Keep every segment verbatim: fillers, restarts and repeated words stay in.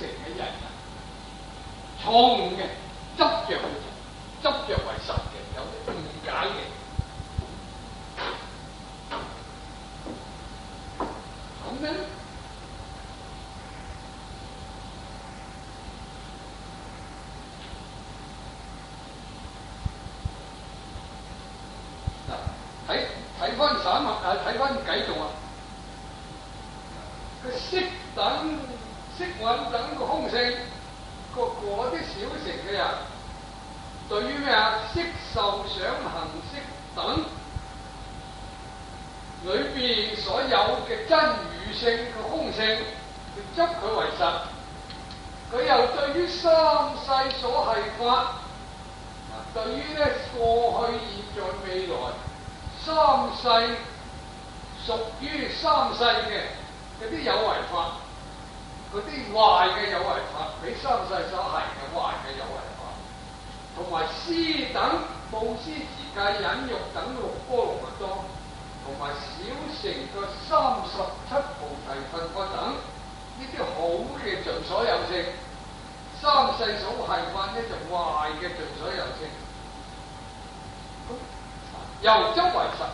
成嘅人啊，錯誤嘅執着嘅執着為實嘅，有啲誤解嘅。咁咧，嗱睇睇翻散文啊，睇翻偈頌啊，個色等色蘊等個空性，個嗰啲小乘嘅人，對於咩啊色受想行識等裏邊所有嘅真如性嘅空性，佢執佢為實。佢又對於三世所係法，對於咧過去、現在、未來三世屬於三世嘅嗰啲有為法，嗰啲壞嘅有為法，俾三世所係嘅壞嘅有為法，同埋施等布施、持戒、忍辱等六波羅蜜多，同埋小乘嘅三十七菩提分法等，呢啲好嘅盡所有性。三世所係法呢，就壞嘅盡所有性，又執為實，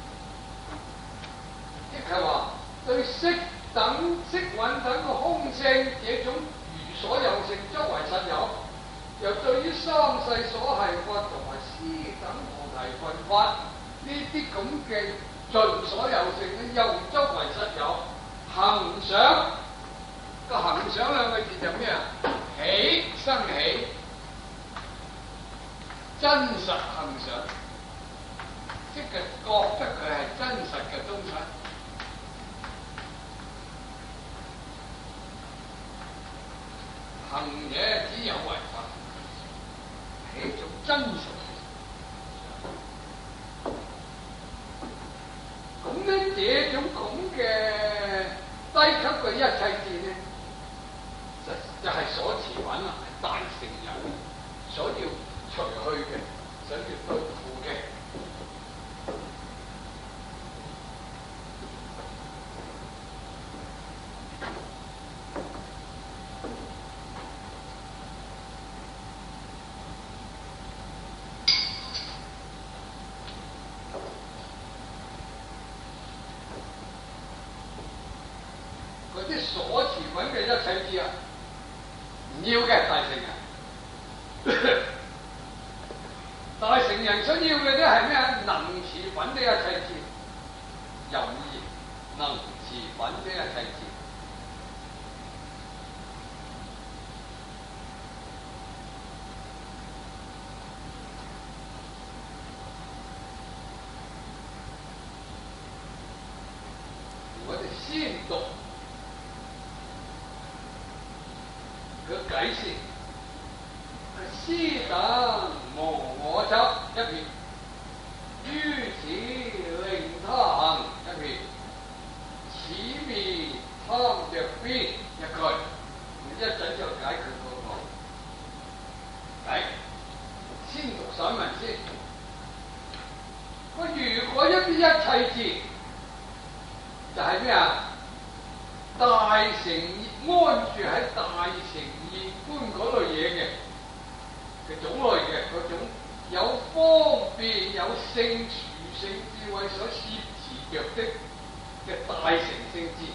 即係話對色等色蘊等個空性這種如所有性執為實有，又對於三世所係法同埋施等菩提分法呢啲咁嘅盡所有性咧，又執為實有。行想個行想兩個字就咩啊？起生起，真實行想，即係覺得佢係真實嘅東西。行嘢只有為法，係一種真實。咁咧，這種咁嘅低級嘅一切智咧，就就係所持品啦，係大乘人所要除去嘅，想要對付嘅。嗰啲所持品嘅一切智啊，唔要嘅大乘人。大乘人所要嘅啲係咩啊？能持品的一切智，任意能持品的一切智。我哋先讀佢解釋，施等無我執一片，於此令他行一片，此滅貪着邊一句，一陣就解決嗰個解。先讀散文先。佢如果一啲一切智，就係咩啊？大乘安住喺大乘業觀嗰類嘢嘅嘅種類嘅嗰種有方便有性殊勝智慧所攝持着的嘅大乘聖智，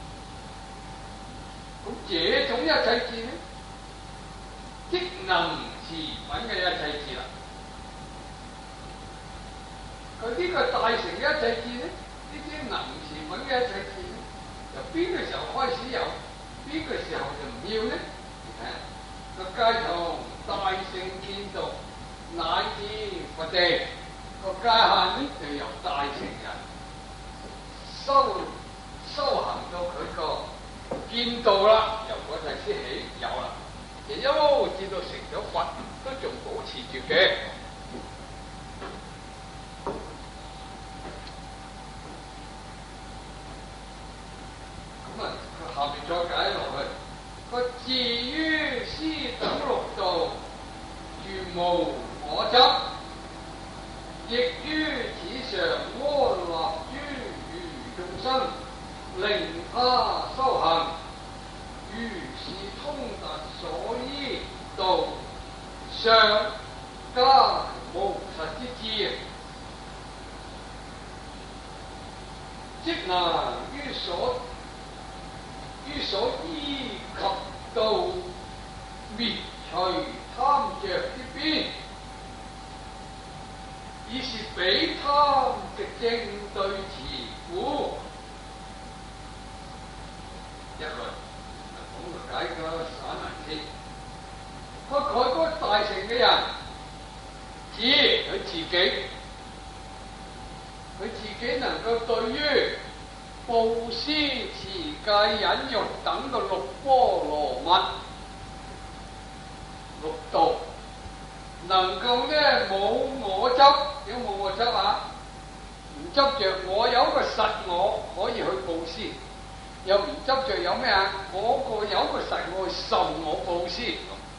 咁這種一切智呢，即能持品嘅一切智啦。佢呢個大乘嘅一切智呢，呢啲能持品嘅一切智呢，由邊個時候開始有，邊個時候就唔要呢？你睇下個皆從大乘見道乃至佛地個界限呢，就由大乘人修修行到佢個見道啦，由嗰陣先起有啦，就一路至到成咗佛都仲保持住嘅。下面再解落去，佢至於施等六道，全無我執，亦於此上安立諸餘眾生，令他修行，於是通達所依道上加無實之智，即能於所於所依及道滅除貪着之邊，以是彼貪嘅正對詞故。一論講個解個散文先，佢佢嗰個大乘嘅人，指佢自己，佢自己能夠對於布施、持戒、忍辱等嘅六波羅蜜、六道，能夠咧冇我執，點冇我執啊？唔執着我有一個實我可以去布施，又唔執着有咩啊？嗰、那個有一個實我去受我布施，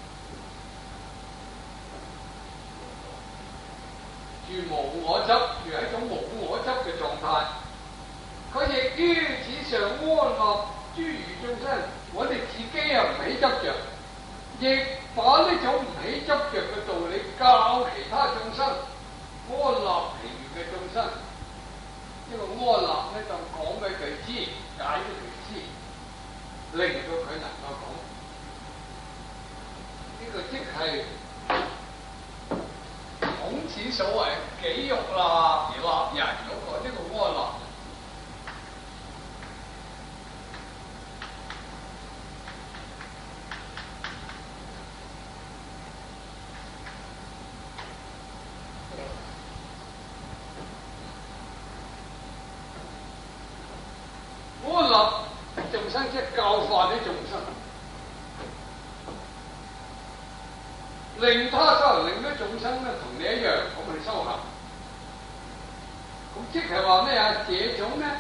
住無我執，住係一種冇我執嘅狀態。佢亦於此上安樂諸餘眾生，我哋自己又唔起執着，亦把呢種唔起執着嘅道理教其他眾生，安樂其餘嘅眾生。呢個安樂咧就講俾佢知，解俾佢知，令到佢能夠講。呢、這個即係孔子所謂己欲立而立人嗰、那個呢、這個安樂。安樂眾生即係教化啲眾生，令他修，令啲眾生咧同你一樣咁去修行。咁即係話咩啊？這種咧，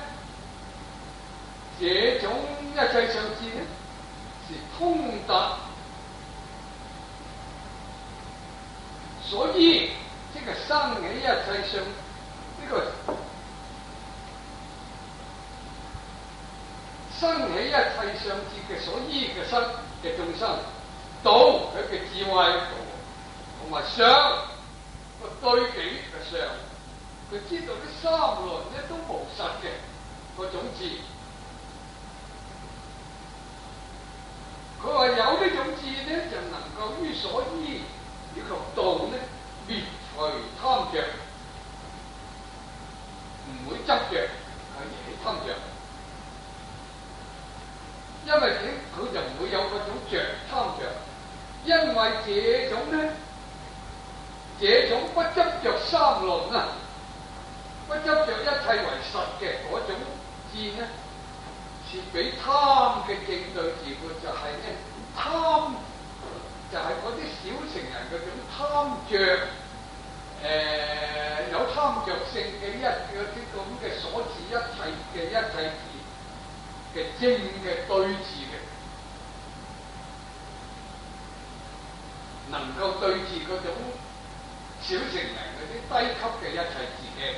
這種一切上智咧，是通達所依，即係生起一切上呢、這個。生起一切上智嘅所依嘅身嘅眾生，道佢嘅智慧，同埋相個對比嘅相，佢知道啲三輪咧都無實嘅個種智。佢話有呢種智咧，就能夠於所依以及道咧滅除貪着，唔會執着，係起貪着。因為點佢就唔會有嗰種着貪着，因為這種咧，這種不執着三輪啊，不執着一切為實嘅嗰種智咧，是比貪嘅正對詞故，就係咧貪，就係嗰啲小乘人嗰種貪着，誒、呃、有貪着性嘅一嗰啲咁嘅所指一切嘅一切智嘅正嘅對治嘅，能夠對治嗰種小乘人嗰啲低級嘅一切自己。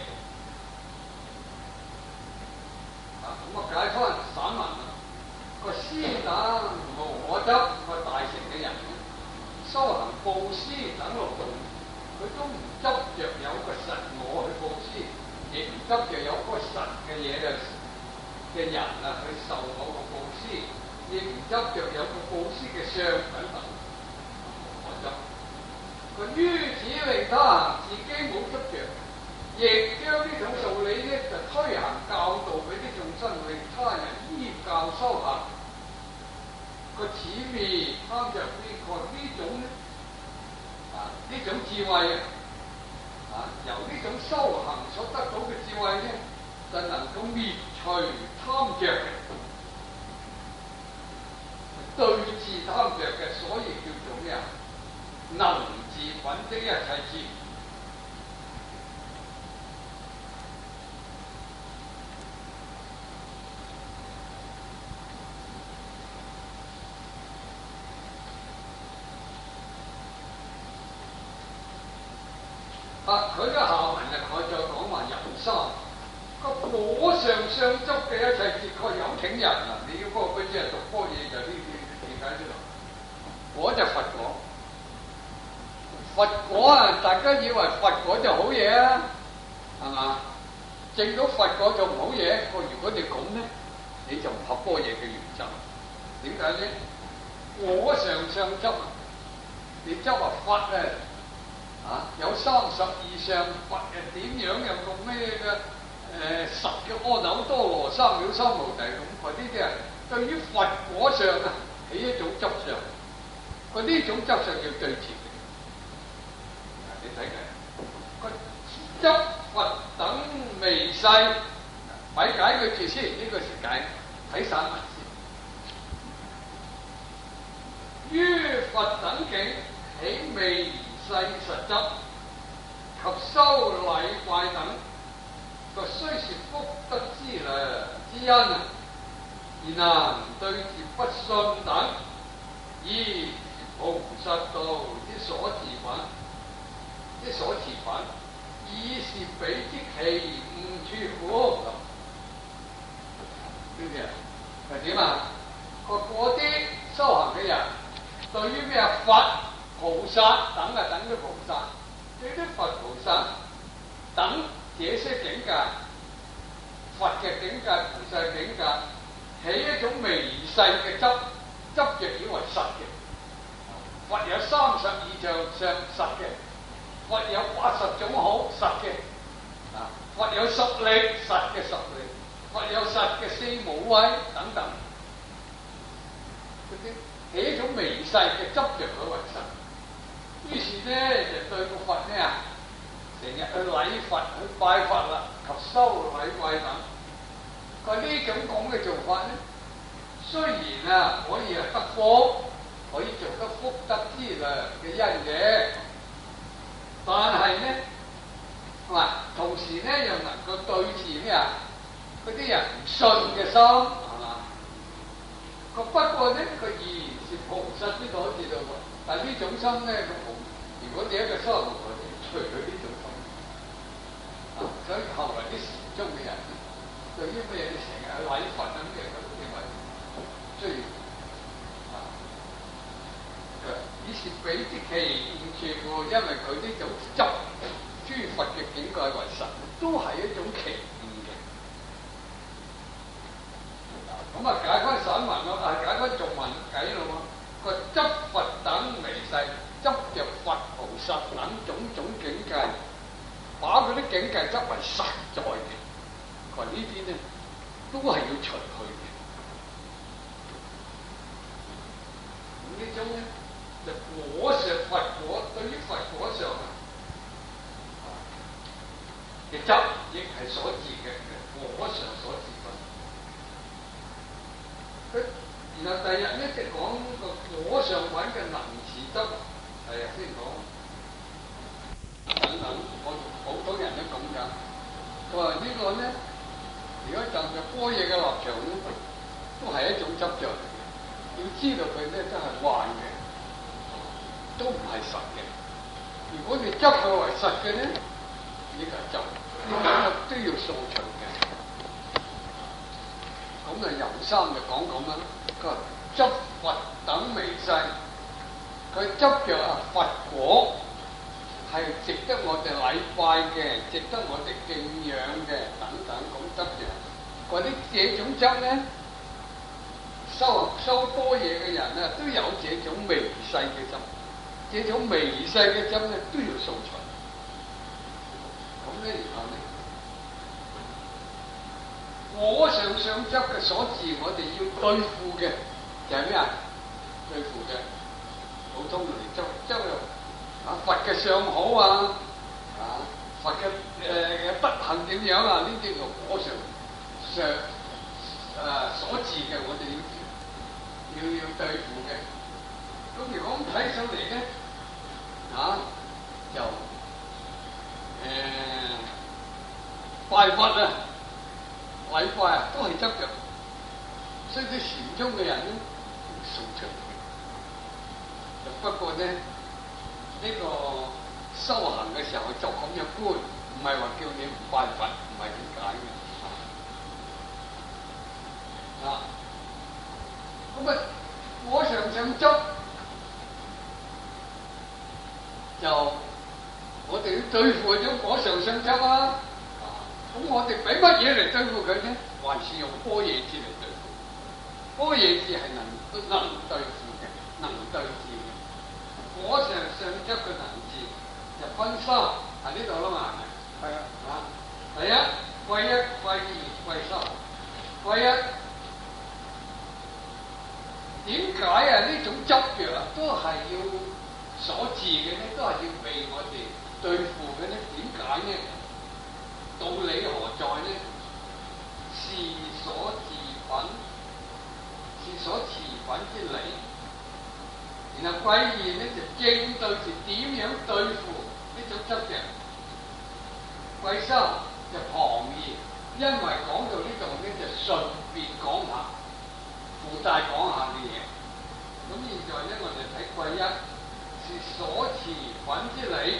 啊，咁啊解翻散文啦。個施等無我執，個大乘嘅人修行布施等六道，佢都唔執着有個實我去布施，亦唔執着有個實嘅嘢嘅。嘅人啊，去受嗰個布施，亦唔執着有個布施嘅相等等，我執。佢於此令他行，自己冇執着，亦將呢種道理咧就推行教導俾啲眾生，令他人依教修行。個此滅貪着呢個呢種咧啊呢種智慧啊，由呢種修行所得到嘅智慧咧，就能夠滅除貪着嘅，對治貪着嘅，所以叫做咩啊？能治品的一切智。啊，佢嘅下文啊，佢就講話人生。個果上相執嘅一切智，佢有請人啊！你要嗰個嗰啲係讀科嘢就呢啲理解呢度。 果就佛果。佛果啊，大家以為佛果就好嘢啊，係嘛？證到佛果就唔好嘢。如果你咁咧，你就唔合般若嘅原則。點解咧？我上相執啊，你執話佛啊，啊有三十以上，佛係點樣又用咩嘅誒十嘅阿耨多羅三藐三菩提咁？嗰啲啲啊，對於佛果上啊起一種執相，佢呢種執相要對治。你睇睇，個執佛等微細，咪解佢住先。呢、這個時解睇散文先。於佛等境起微細實執及修禮拜等，個雖是福德之良之因啊，而能對治不信等，以菩薩道之所自品。啲所持品，以是彼之奇誤處乎？知唔知啊？係點啊？個嗰啲修行嘅人，對於咩佛、菩薩等啊，等嘅菩薩，對啲佛菩薩等這些境界，佛嘅境界、菩薩境界，起一種微細嘅執，執着以為實嘅。佛有三十二相上實嘅。佛有八十種好實嘅，啊！佛有十力實嘅十力，佛有實嘅四無畏等等，嗰啲起一種微細嘅執着佢為實。於是咧就對個佛咩啊，成日去禮佛去拜佛啦，及修禮拜等。佢呢種咁嘅做法咧，雖然啊可以係得福，可以做得福德之良嘅因嘅。但係咧，嗱，同時咧又能夠對治咩啊？嗰啲人唔信嘅心，係嘛？個不過咧，佢依然是菩薩呢個知道喎。但係呢種心咧，佢冇。如果你一個修行者，除咗呢種心，啊，所以後來啲禪宗嘅人，對於咩嘢你成日去禮佛咁嘅，佢認為需要啊。以是彼之奇誤處乎？因為佢呢種執諸佛嘅境界為實，都係一種奇異嘅。咁啊，解翻散文咯，啊，解翻俗文計咯喎。佢執佛等微細，執着佛菩薩等種種境界，把嗰啲境界執為實在嘅。佢話呢啲咧，都係要除去嘅。咁呢種咧。就果上佛果，對於佛果上嘅執，亦係所致嘅果上所致分。佢然後第日咧就講個果上品嘅能持執，係啊先講等等，我好多人都咁講。佢話呢個咧，如果站在般若嘅立場咧，都係一種執着嚟嘅。要知道佢咧真係幻嘅。都唔係實嘅。如果你執佢為實嘅咧，呢個執呢個都要掃除嘅。咁啊，游三就講咁啦。佢話執佛等微細，佢執着啊佛果係值得我哋禮拜嘅，值得我哋敬仰嘅等等咁執着。嗰啲這種執咧，修修般若嘅人啊，都有這種微細嘅執。這種微細嘅執咧都要掃除，咁咧然後咧，果上相執嘅所致，我哋要對付嘅就係咩啊？對付嘅普通嚟執執啊佛嘅相好啊，啊佛嘅誒德行點樣啊？呢啲個果上上誒所致嘅，我哋要要要對付嘅。咁如果咁睇上嚟咧，啊，就誒、呃、拜佛啊、禮拜啊，都係執着。所以啲禪宗嘅人咧，掃出嚟。不過咧，呢、這個修行嘅時候作咁嘅觀，唔係話叫你唔拜佛，唔係點解嘅。啊，咁啊，我常常執。 就我哋要對付嗰種火上相執啊！咁我哋俾乜嘢嚟對付佢呢？還是用般若智嚟對付？般若智係能能對付嘅，能對治嘅。火上相執嘅能治就分三，喺呢度啦嘛，係咪？係啊。啊，第一歸一、歸二、歸三。歸一點解啊？呢種執着啊，都係要所治嘅呢，都係要被我哋對付嘅呢？點解呢？道理何在呢？是所自品，是所持品之理。然後歸二呢，就正對住點樣對付呢種執着。歸三就旁義，因為講到呢度呢，就順便講下，附帶講下嘅嘢。咁現在呢，我哋睇歸一，是所持品之理。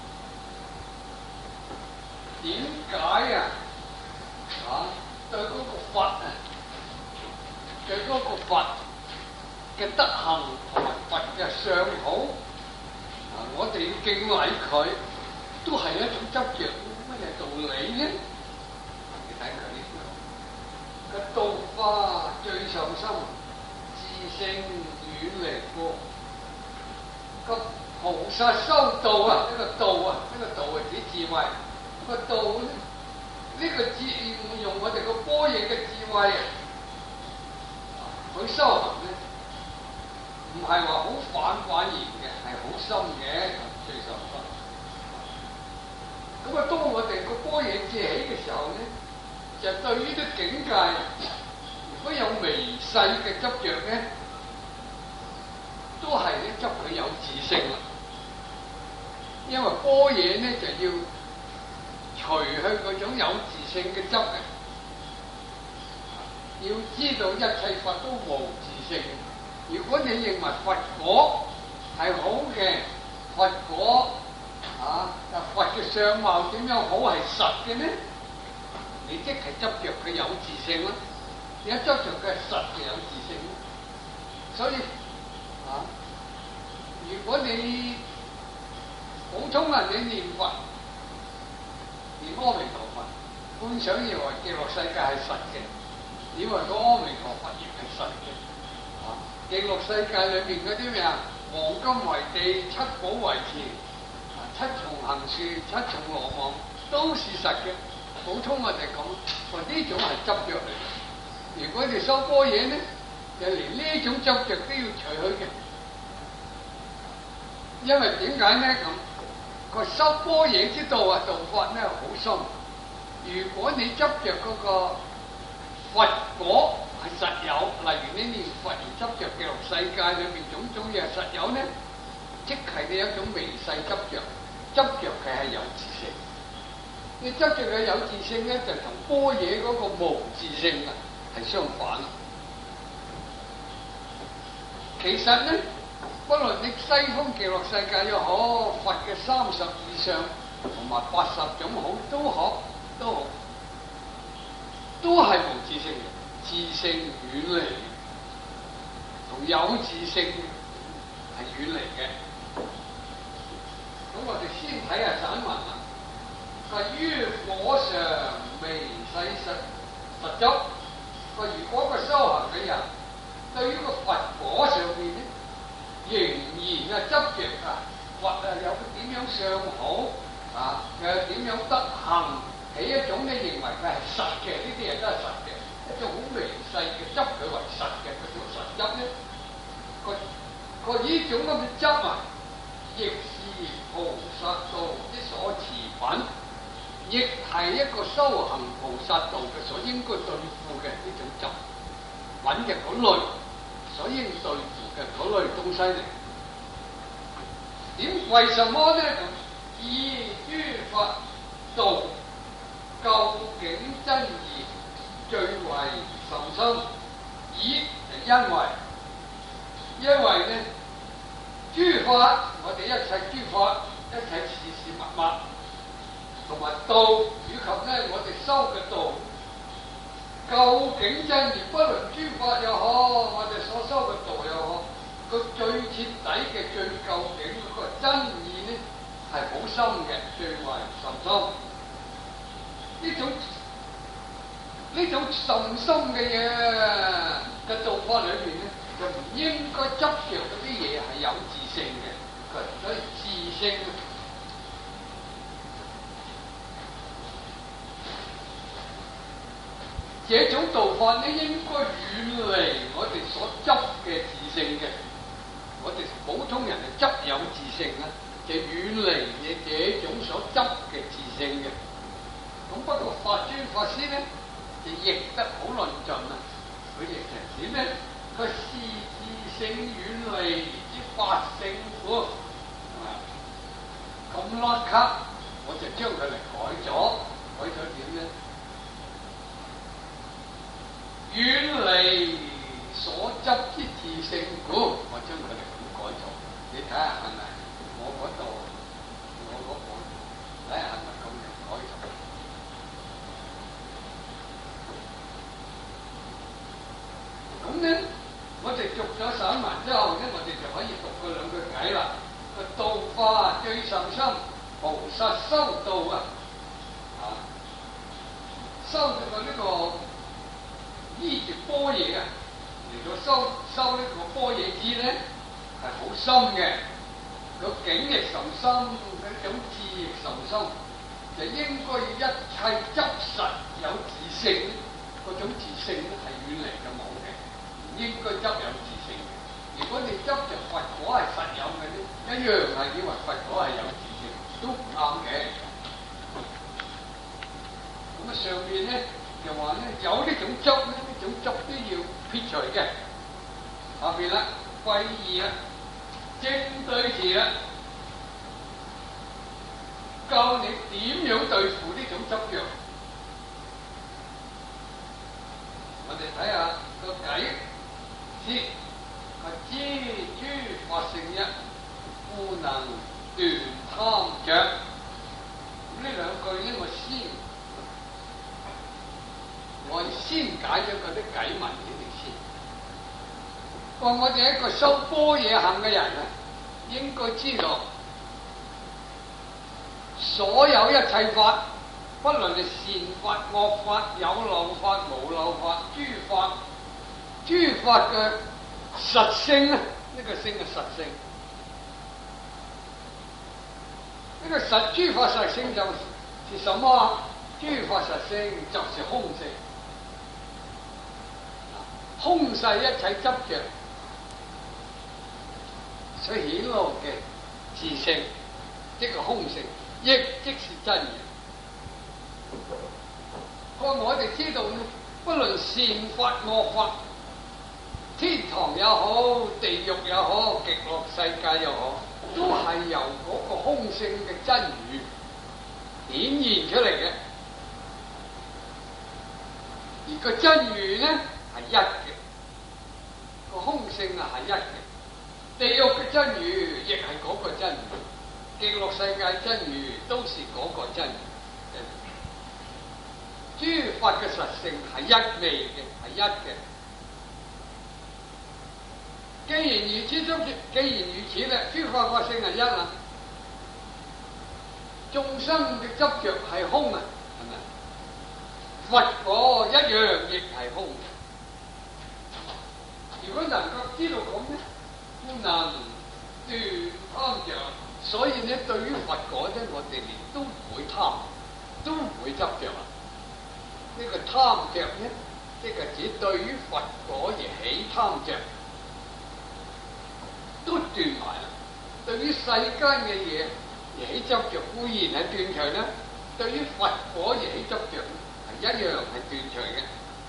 點解啊？啊，對嗰個佛啊，對嗰個佛嘅德行同埋佛嘅相好，啊，我哋要敬禮佢，都係一種執着，乜嘢道理呢？你睇佢呢度，個道法最上心，自性遠離過。個菩薩修道啊，呢、這個道啊，呢、這個道係指智慧。個道咧，呢、這個智用我哋個般若嘅智慧去修行咧，唔係話好反反然嘅，係好深嘅，最上心。咁啊，當我哋個般若智起嘅時候咧，就對於啲境界，如果有微細嘅執着咧，都係咧執佢有自性啦。因為般若咧就要除去嗰種有自性嘅執嘅，要知道一切法都無自性。如果你認為佛果係好嘅，佛果啊，佛嘅相貌點樣好係實嘅呢？你即係執着佢有自性啦。你一執着佢係實嘅有自性，所以啊，如果你普通人你念佛，念阿彌陀佛，觀想以為極樂世界係實嘅，以為個阿彌陀佛亦係實嘅。啊，極樂世界裏邊嗰啲咩啊，黃金為地，七寶為田，啊，七重行樹，七重羅網，都是實嘅。普通我哋講，話呢種係執着嚟嘅。如果你修般若呢，就連呢種執着都要除去嘅。因為點解呢？咁？個修般若之道啊，道法咧好深。如果你執着嗰個佛果係實有，例如你念佛而執着極樂世界裏邊種種嘢實有呢，即係你有一種微細執着，執着佢係有自性。你執着佢有自性咧，就同般若嗰個無自性啊係相反。其實咧，不論你西方極樂世界又好，佛嘅三十以上同埋八十種好都好，都好，都係無自性嘅，自性遠離，同有自性係遠離嘅。咁我哋先睇下散文啦。佢於火上微細實實執，佢如果個修行嘅人對於個佛果上面咧，仍然啊執着啊，佛啊有個點樣相好啊，又點樣德行，起一種你認為佢係實嘅，呢啲嘢都係實嘅，一種好微細嘅執佢為實嘅嗰種實執咧，個個呢種咁嘅執啊，亦是菩薩道之所持品，亦係一個修行菩薩道嘅所應該對付嘅呢種執品嘅嗰類，所應對付嘅嗰類東西嚟。點為什麼呢？以諸佛道究竟真義最為甚深，以因為因為呢諸法，我哋一切諸法，一切事事物物，同埋道以及呢我哋修嘅道，究竟真義，不論諸法又好，我哋所修嘅道又好， 個最徹底嘅最究竟嗰個真意咧係好深嘅，最為甚深。呢種呢種甚深嘅嘢嘅道法裏邊咧，就唔應該執着嗰啲嘢係有自性嘅，佢所以自性。這種道法咧應該遠離我哋所執嘅自性嘅，我哋普通人係執有自性啦，就遠離嘅這種所執嘅自性嘅。咁不過法尊法師咧就譯得好論盡啦，佢譯成點咧？佢視自性遠離之法性苦，咁甩咳，我就將佢嚟改咗，改咗點咧？遠離所執之自性故，我將佢哋咁改咗。你睇下係咪我嗰度，我嗰本，睇下係咪咁樣改咗？咁咧，我哋讀咗散文之後咧，我哋就可以讀嗰兩句偈啦。個道法最甚深，菩薩修道啊，啊，修到呢個。依住般若啊，嚟到修修呢個般若智咧，係好深嘅，個境亦甚深，嗰種智亦甚深，就應該要一切執實有自性，嗰種自性咧係遠離嘅冇嘅，唔應該執有自性嘅。如果你執着佛果係實有嘅咧，一樣係以為佛果係有自性，都唔啱嘅。咁啊上面咧。就話咧有呢種執咧，呢種執都要撇除嘅。下邊啦，歸二啦，正對治啦，教你點樣對付呢種執着。我哋睇下個偈先，係知諸法性一，故能斷貪着。咁呢兩句咧，我先。我先解咗嗰啲偈文俾你先。話我哋一個修般若行嘅人啊，應該知道所有一切法，不論係善法、惡法、有漏法、無漏法、諸法，諸法嘅實性啊，呢個性嘅實性，呢個實諸法實性就是什麼啊？諸法實性就是空性。空世一切執着所顯露嘅自性，即係空性，亦即是真如。個我哋知道，不論善法惡法，天堂也好，地獄也好，極樂世界又好，都係由嗰個空性嘅真如顯現出嚟嘅。而個真如咧係一嘅，個空性啊係一嘅。地獄嘅真如亦係嗰個真如，極樂世界真如都是嗰個真如。諸法嘅實性係一味嘅，係一嘅。既然如此，中既然如此咧，諸法法性係一啦，眾生嘅執着係空啊，係咪？佛果一樣亦係空。如果能夠知道咁咧，故能斷貪着。所以咧，對於佛果咧，我哋連都唔會貪，都唔會執着啊。呢個貪着咧，即係指對於佛果而起貪着，都斷埋啦。對於世間嘅嘢而起執着，固然係斷除啦；對於佛果而起執着，係一樣係斷除嘅。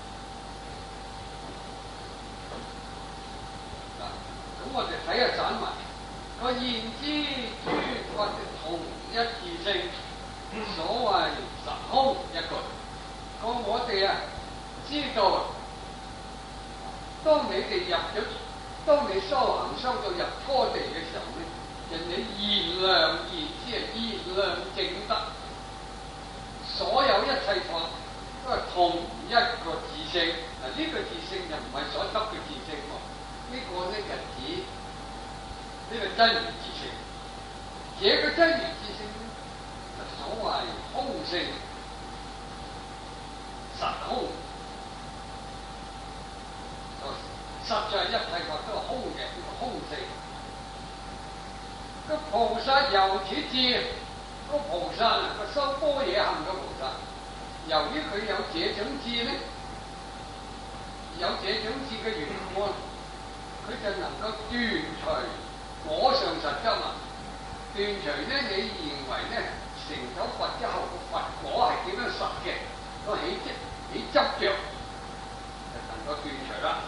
嗱，咁我哋睇下散文，個現知諸法嘅同一自性，所謂實空一句。個我哋啊，知道，當你哋入咗，當你修行修到入初地嘅時候咧，人哋現量現知啊，現量證得，所有一切法都係同一個自性。嗱，呢個自性就唔係所執嘅自性喎，呢個咧就指呢個真如之性。這個真如之性呢，就所謂空性、實空。實在一切法都係空嘅，呢個空性。個菩薩由此智，個菩薩啊，個修般若行嘅菩薩，由於佢有這種智呢，有這種智嘅緣故，佢就能夠斷除果上實執啊！斷除呢，你認為呢，成咗佛之後個佛果係點樣實嘅，個起執起執着，就能夠斷除啦。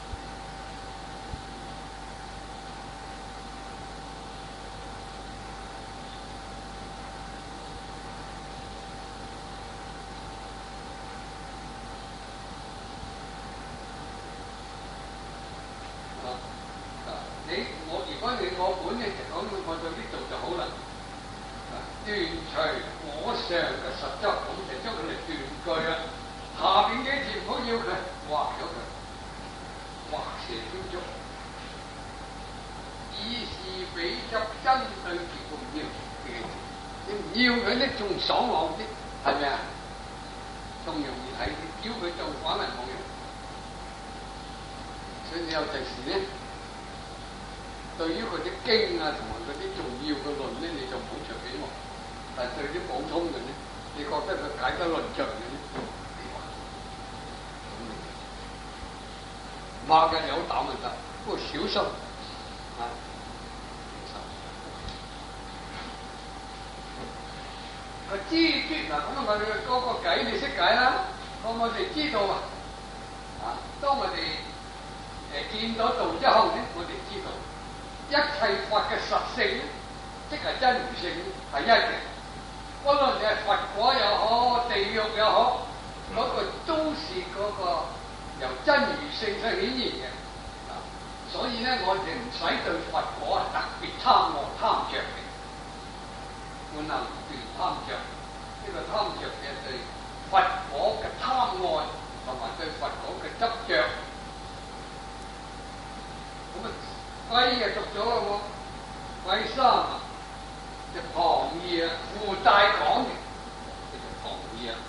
你我如果你我本嘅就講我到呢度就好啦。斷除我上嘅實執，咁就將佢哋斷句啦。下邊幾字唔好要佢，畫咗佢，畫蛇添足。以是比執真對治唔要，你唔要佢呢，仲爽朗啲，係咪啊？仲容易睇啲，叫佢做反為冇用。所以你有陣時呢，對於佢啲經啊，同埋嗰啲重要嘅論咧，你就唔好隨便學。但係對啲普通嘅咧，你覺得佢解得論盡嘅咧，擘嘅有膽就得，不過小心啊！個知知嗱，咁啊，我哋嗰個偈你識解啦，咁我哋知道啊，啊，當我哋誒見到道之後咧，我哋知道。一切法嘅實性，即係真如性，係一嘅。無論你係佛果又好，地獄又好，嗰、那個都是嗰個由真如性所顯現嘅。啊，所以咧，我哋唔使對佛果特別貪愛貪着嘅，本能斷貪着。呢、這個貪着嘅對佛果嘅貪愛，同埋對佛果嘅執着。咁啊。歸就讀咗咯喎，歸三啊，就旁義啊，附帶講嘅，叫做旁義啊。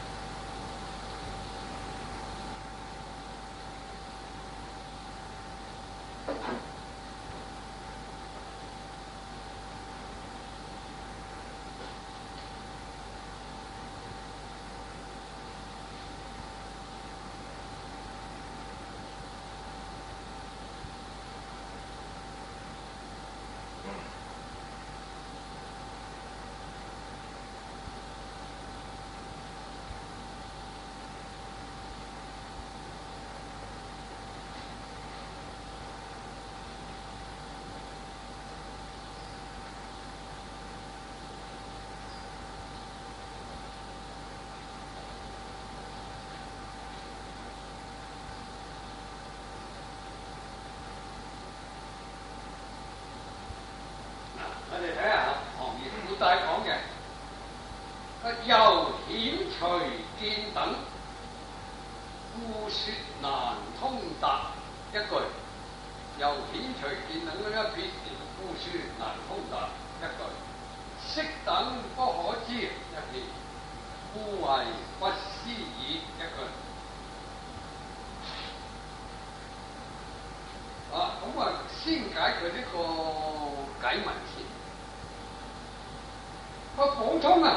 大講嘅，佢由顯隨見等，故說難通達一句。由顯隨見等嗰一撇，故說難通達一句。色等不可知一撇，故為不思議一句。啊，咁啊，先解佢呢個解文先。個補充啊，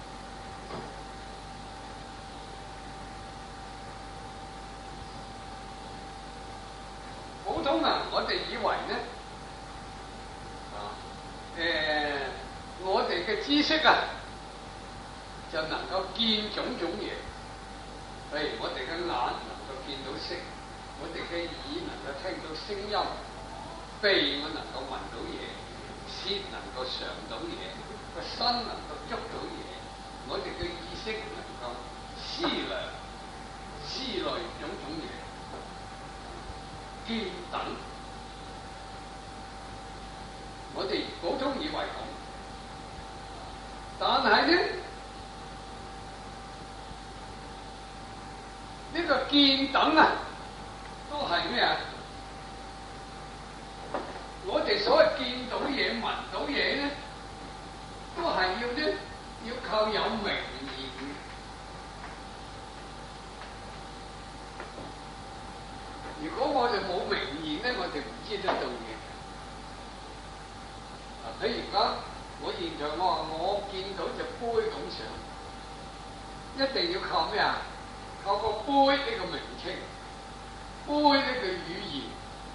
補充啊，我哋以為呢，啊，誒、呃，我哋嘅知識啊，就能夠見種種嘢，譬如我哋嘅眼能夠見到色，我哋嘅耳能夠聽到聲音，鼻我能夠聞到嘢，舌能夠嘗到嘢。個身能夠捉到嘢，我哋嘅意識能夠思量、思慮種種嘢，見等。我哋普通以為咁，但係呢，呢、這個見等啊，都係咩啊？我哋所謂見到嘢。 到嘢咧，都係要咧要靠有名言嘅。如果我哋冇名言咧，我哋唔知得到嘢。啊，譬如講，我現在我話我見到隻杯咁上，一定要靠咩啊？靠個杯呢個名稱，杯呢個語言。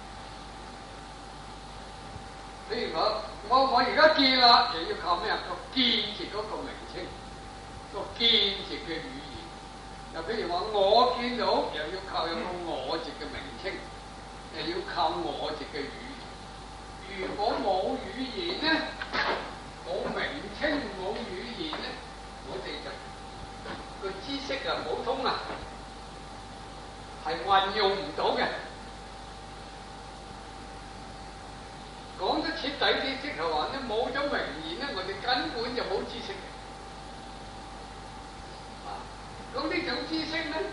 譬如我我我而家見啦，就要靠咩啊？個見字嗰個名稱，個見字嘅語言。又譬如話我見到，又要靠有個我字嘅名稱，又要靠我字嘅語言。如果冇語言咧，冇名稱冇語言咧，我哋就個知識啊普通啊，係運用唔到嘅。講得徹底啲，即係話咧，冇咗名言咧，我哋根本就冇知識嘅。啊，咁呢種知識咧，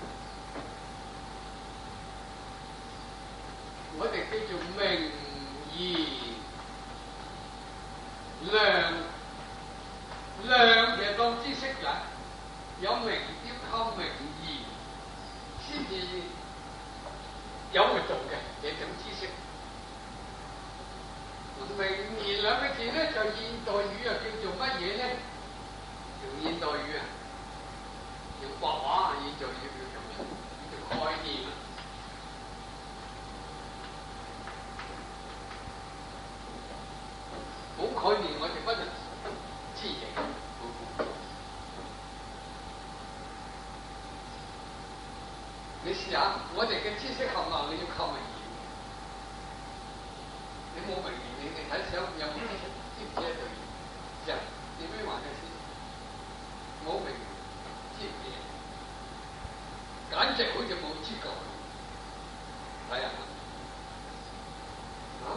我哋叫做名言量。量其實當知識啦，有名要靠名言先至有活動嘅呢種知識。名言兩個字咧，就現代語啊，叫做乜嘢咧？用現代語啊，用白話啊，現代語叫做叫做概念啊。冇概念，我哋不能知嘅。你試下，我哋嘅知識冚唪唥你要靠名言。你冇名言，你哋睇想有冇知識？知唔知一對嘢？知啊？點樣話嘅先？冇名言，知唔知？簡直好似冇知覺。睇下啊！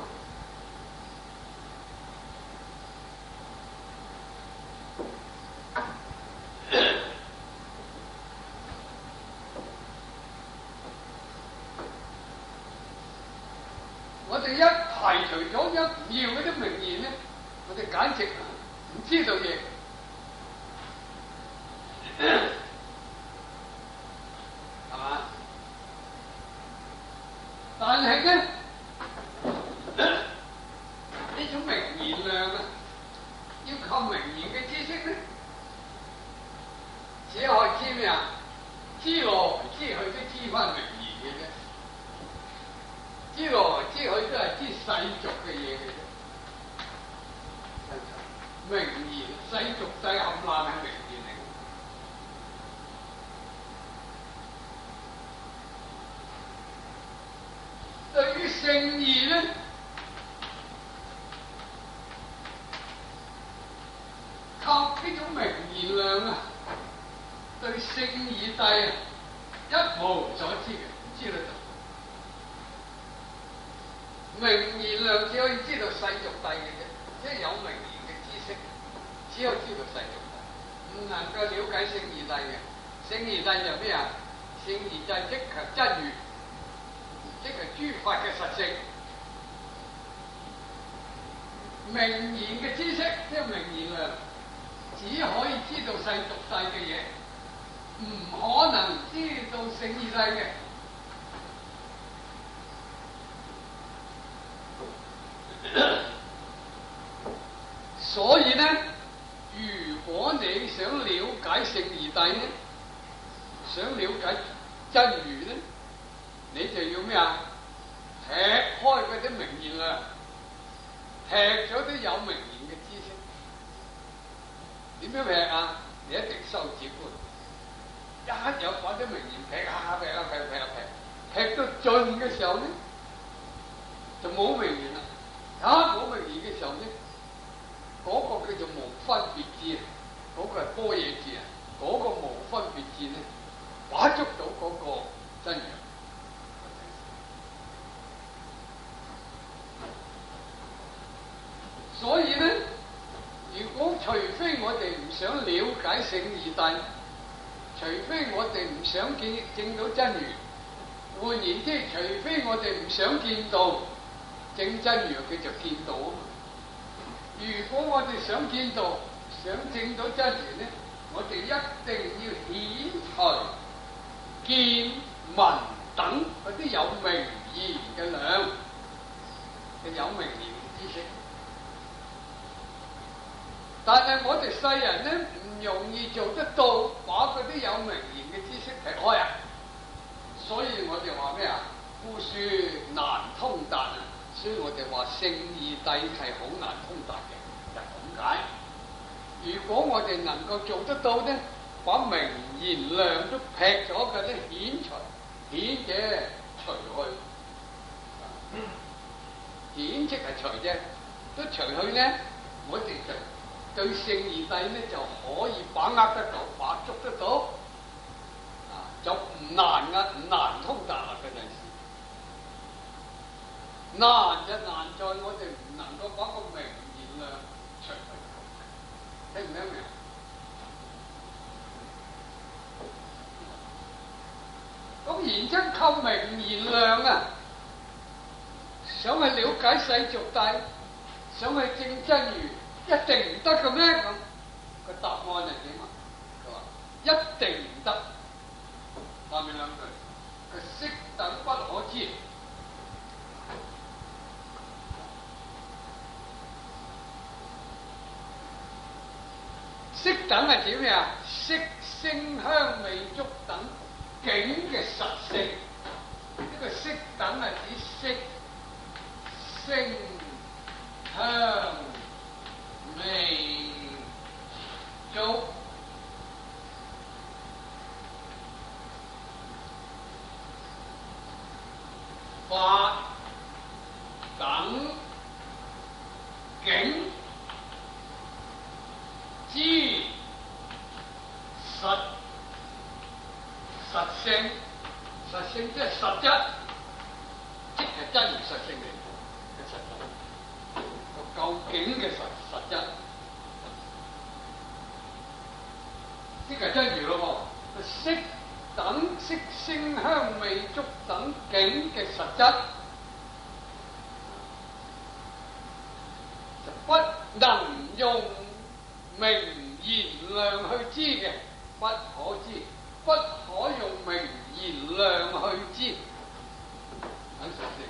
我哋一排除咗一唔要嗰啲名言咧，我哋簡直唔知道嘢，係嘛？但係咧，呢種名言量啊，要靠名言嘅知識咧，只可以知咩啊？知來知去都知翻名言嘅啫。知來知去都係知世俗嘅嘢嘅啫，名言世俗世冚唪唥係名言嚟。對於聖義咧，靠呢種名言量啊，對聖義帝啊一無所知嘅，唔知道。名言量只可以知道世俗帝嘅啫，即係有名言嘅知識，只可以知道世俗帝，唔能夠了解聖義帝嘅。聖義帝就咩啊？聖義帝即係真如，即係諸法嘅實性。名言嘅知識即係名言量，只可以知道世俗帝嘅嘢，唔可能知道聖義帝嘅。所以咧，如果你想了解聖義帝咧，想了解真如咧，你就要咩啊？劈開嗰啲名言量，劈咗啲有名言嘅知識。點樣劈啊？你一定修止觀，一有嗰啲名言劈下劈下劈劈下劈，劈到盡嘅時候咧，就冇名言啦。啊！冇名言嘅時候咧，嗰、那個叫做無分別智，嗰、那個係般若智啊，嗰、那個無分別智咧，把捉到嗰個真相。所以咧，如果除非我哋唔想了解聖義帝，除非我哋唔想見證到真如，換言之，除非我哋唔想見到。正真如佢就見到啊嘛， 如果我哋想見道、想證到真如呢，我哋一定要遣除見聞等嗰啲有名言嘅量嘅有名言嘅知識。但係我哋世人呢，唔容易做得到，把嗰啲有名言嘅知識劈開啊！所以我哋話咩啊？故說難通達啊！所以我哋話聖義諦係好難通達嘅，就係咁解。如果我哋能夠做得到呢，把名言量都劈咗嘅咧，遣除遣嘅除去，遣即係除啫，都除去呢，我哋就對聖義諦呢就可以把握得到，把捉得到，啊，就唔難啊，唔難通達啦嗰陣時。難就難在我哋唔能夠把個名言量除去，聽唔聽明？咁然之後靠名言量啊，想去了解世俗諦，想去證真如，一定唔得嘅咩？咁個答案係點啊？佢話一定唔得。下面兩句，佢色等不可知。色等係點呀？色聲香味觸等境嘅實性。呢個色等係指色、聲、香、味、觸、法等境。知實實性，實性即係實質，即係真如實性嚟嘅實質，個究竟嘅實實質，即係真如咯喎。色等色聲香味觸等境嘅實質，就不能用名言量去知嘅，不可知，不可用名言量去知。等陣先，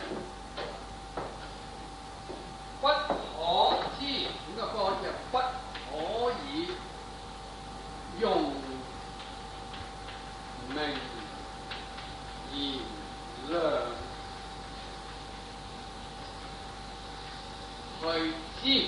不可知，點解不可知？不可以用名言量去知。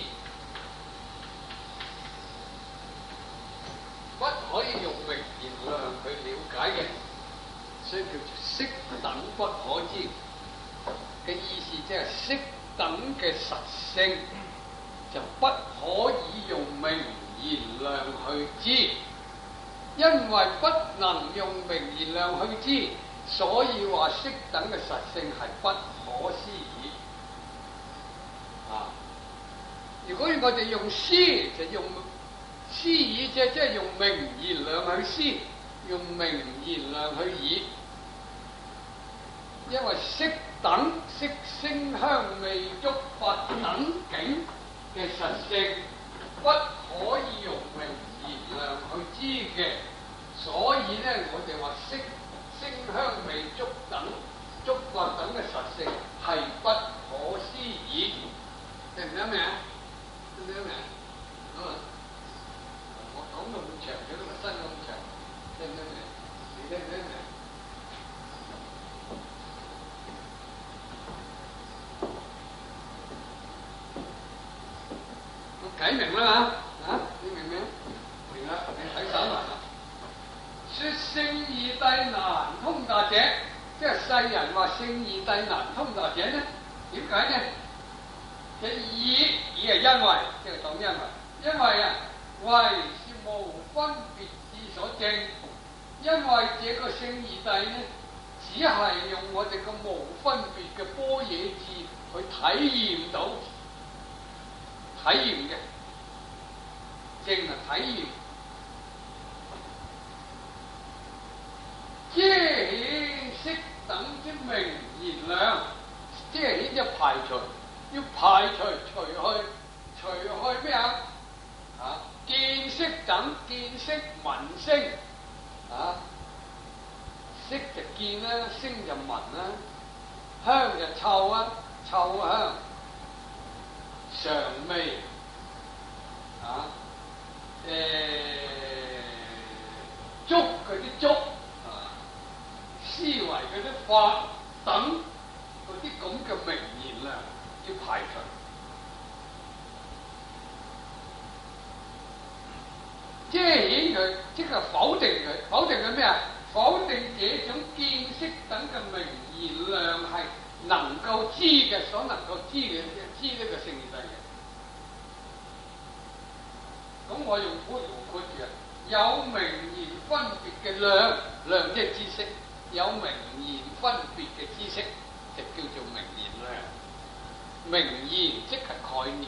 不可以用名言量去了解嘅，所以叫做色等不可知嘅意思，即係色等嘅實性就不可以用名言量去知，因為不能用名言量去知，所以話色等嘅實性係不可思議。啊，如果我哋用思就用。思議啫，即係用名言量去思，用名言量去議。因為色等、色聲香味觸法等境嘅實性，不可以用名言量去知嘅，所以咧，我哋話色、聲香味觸等、觸法等嘅實性係不可思議。聽唔聽明啊？聽唔聽明？嗯。講到咁長，佢都個身咁長，聽唔聽明？你聽唔聽明？我解明啦嘛，啊，你明唔明？明啦，你睇手啦。說聖義諦難通達者，即係世人話聖義諦難通達者呢？點解呢？嘅義義係因為，即係講因為，因為啊，為無分別智所證，因為這個聖義諦呢，只係用我哋個無分別嘅般若智去體驗到、體驗嘅，證係體驗，遮顯色等之名言量，遮顯即係排除，要排除除去，除聲就聞啦，香就臭啊，臭香，嘗味啊，誒、觸嗰啲觸啊，思維嗰啲法等嗰啲咁嘅名言啊，要排除。遮掩佢，即係否定佢，否定佢咩啊？否定這種見識等嘅名言量係能夠知嘅，所能夠知嘅，知呢個聖諦嘅。咁我用括弧括住啊，有名言分別嘅量，量即係知識，有名言分別嘅知識就叫做名言量。名言即係概念。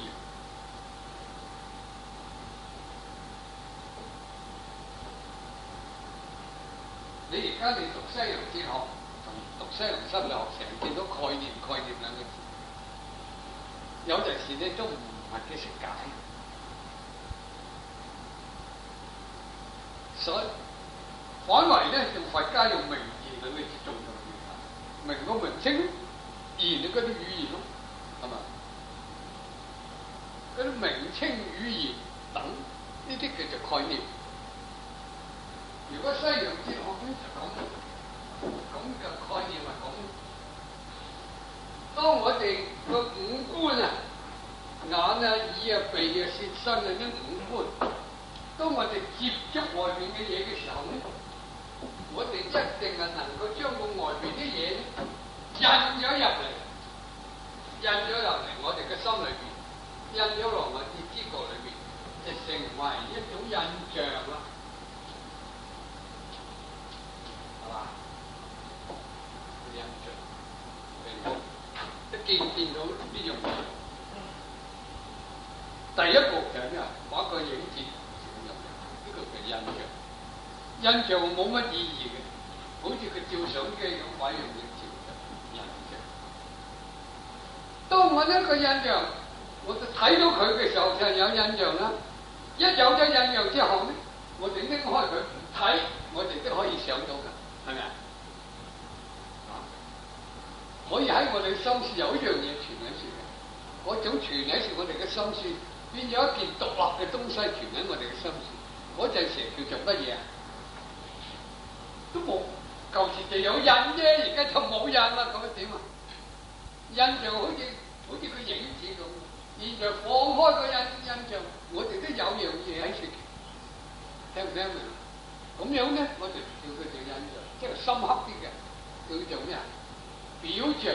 你而家你讀西洋哲學同讀西洋心理學，成日見到概念、概念兩個字，有陣時你都唔係幾識解。所以反為咧，用佛家用名言兩個字重要啲，名個名稱，言就嗰啲語言咯，係嘛？嗰啲名稱、語言等呢啲叫做概念。如果西洋哲學咧就咁咁嘅概念係咁，當我哋個五官啊，眼啊、耳啊、鼻啊、舌身啊啲五官，當我哋接觸外面嘅嘢嘅時候咧，我哋一定係能夠將個外邊啲嘢印咗入嚟，印咗入嚟我哋嘅心裏邊，印咗落我哋知覺裏邊，就成為一種印象啦。係嘛？印象，一見見到呢樣嘢，第一步就係咩啊？畫個影子，呢個叫印象。印象冇乜意義嘅，好似佢照相機咁擺樣嘢照嘅印象。當我一個印象，我就睇到佢嘅時候就有印象啦。一有咗印象之後咧，我哋拎開佢唔睇，我哋都可以想到㗎。係咪啊？可以喺我哋嘅心思有一樣嘢存喺處嘅，嗰種存喺處我哋嘅心思變咗一件獨立嘅東西存喺我哋嘅心思，嗰陣時叫做乜嘢啊？都冇，舊時就有印啫，而家就冇印啦，咁樣點啊？印象好似好似個影子咁，現在放開個印印象，我哋都有樣嘢喺處，聽唔聽明？咁樣咧，我哋叫佢做印象，即係深刻啲嘅，叫做咩啊？表象。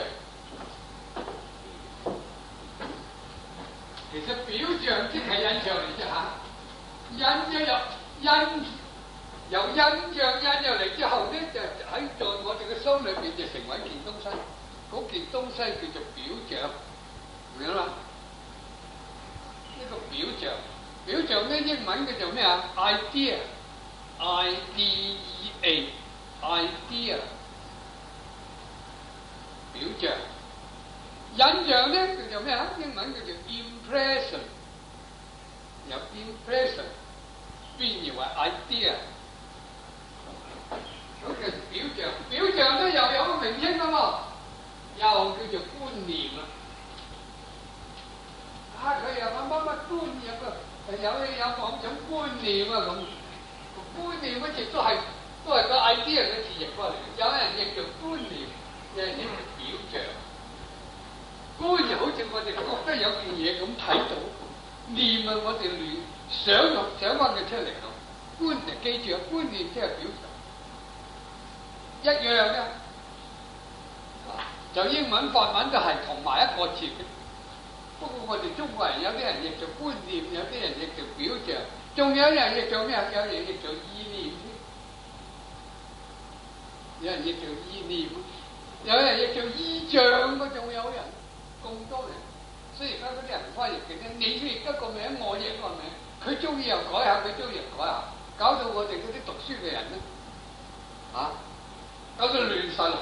其實表象即係印象嚟啫嚇，印咗入印，由印象印入嚟之後咧，就喺在我哋嘅心裏邊就成為一件東西，嗰件東西叫做表象，明啦？呢個表象，表象咧英文叫做咩啊 ？idea。I D E A，idea， 表象。印象咧叫做咩啊？英文叫做 impression， 由 impression 變而為 idea， 咁叫表象。表象咧又有個名稱㗎嘛，又叫做觀念啦。啊，佢又乜乜乜觀念啊，有有某種觀念啊咁。觀念嗰詞都係都係個 idea 嘅字譯過嚟，有人譯做觀念，有人譯做表象。觀就好似我哋覺得有件嘢咁睇到，念啊我哋亂想落想翻佢出嚟咯。觀就記住啊，觀念即係表象，一樣嘅。就英文法文都係同埋一個字嘅，不過我哋中國人有啲人譯做觀念，有啲人譯做表象。仲有人譯做咩啊？有人譯做意念，有人譯做意念，有人譯做意象嘅，仲有人咁多人。所以而家嗰啲人翻譯嘅咧，你譯一個名，我譯一個名，佢中意又改下，佢中意又改下，搞到我哋嗰啲讀書嘅人咧，啊，搞到亂晒龍，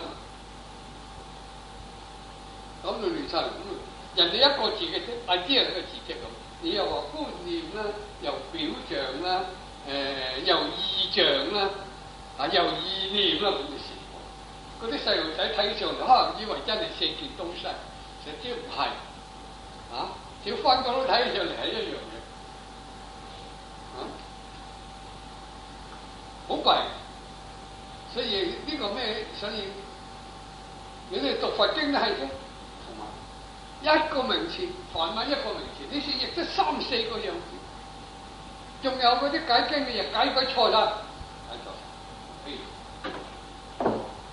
搞到亂晒龍咁。人哋一個字嘅啫，idea一個字啫咁。你又話觀念啦，又表象啦，誒、呃、又意象啦，啊又意念啦咁嘅事。 嗰啲細路仔睇上嚟，可能以為真係四件東西，實質唔係。啊，小分個都睇起上嚟係一樣嘅。啊，好弊。所以呢個咩？所以你哋讀佛經都係嘅，同埋一個名詞，梵文一個名詞，呢先譯得三四個樣子。仲有嗰啲解經嘅人解鬼錯啦，解錯。譬如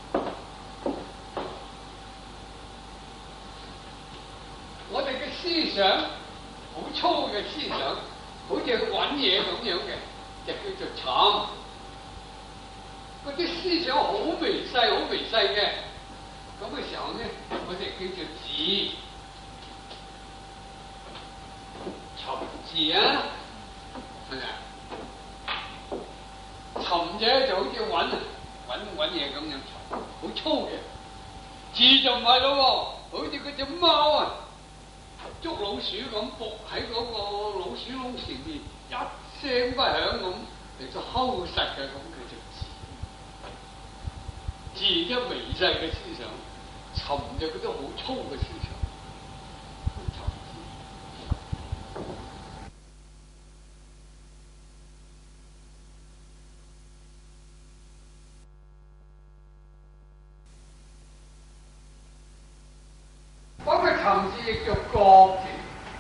我哋嘅思想好粗嘅思想，好似揾嘢咁樣嘅，就叫做沉。嗰啲思想好微細、好微細嘅，咁嘅時候咧，我哋叫做字，沉字啊，係咪啊？沉者就好似揾揾揾嘢咁樣沉，好粗嘅。字就唔係咯，好似嗰隻貓啊，捉老鼠咁伏喺嗰個老鼠窿前面，一聲不響咁嚟到睺實嘅咁。字一微細嘅思想，沉就嗰啲好粗嘅思想，沉字。嗰個沉字亦叫覺字，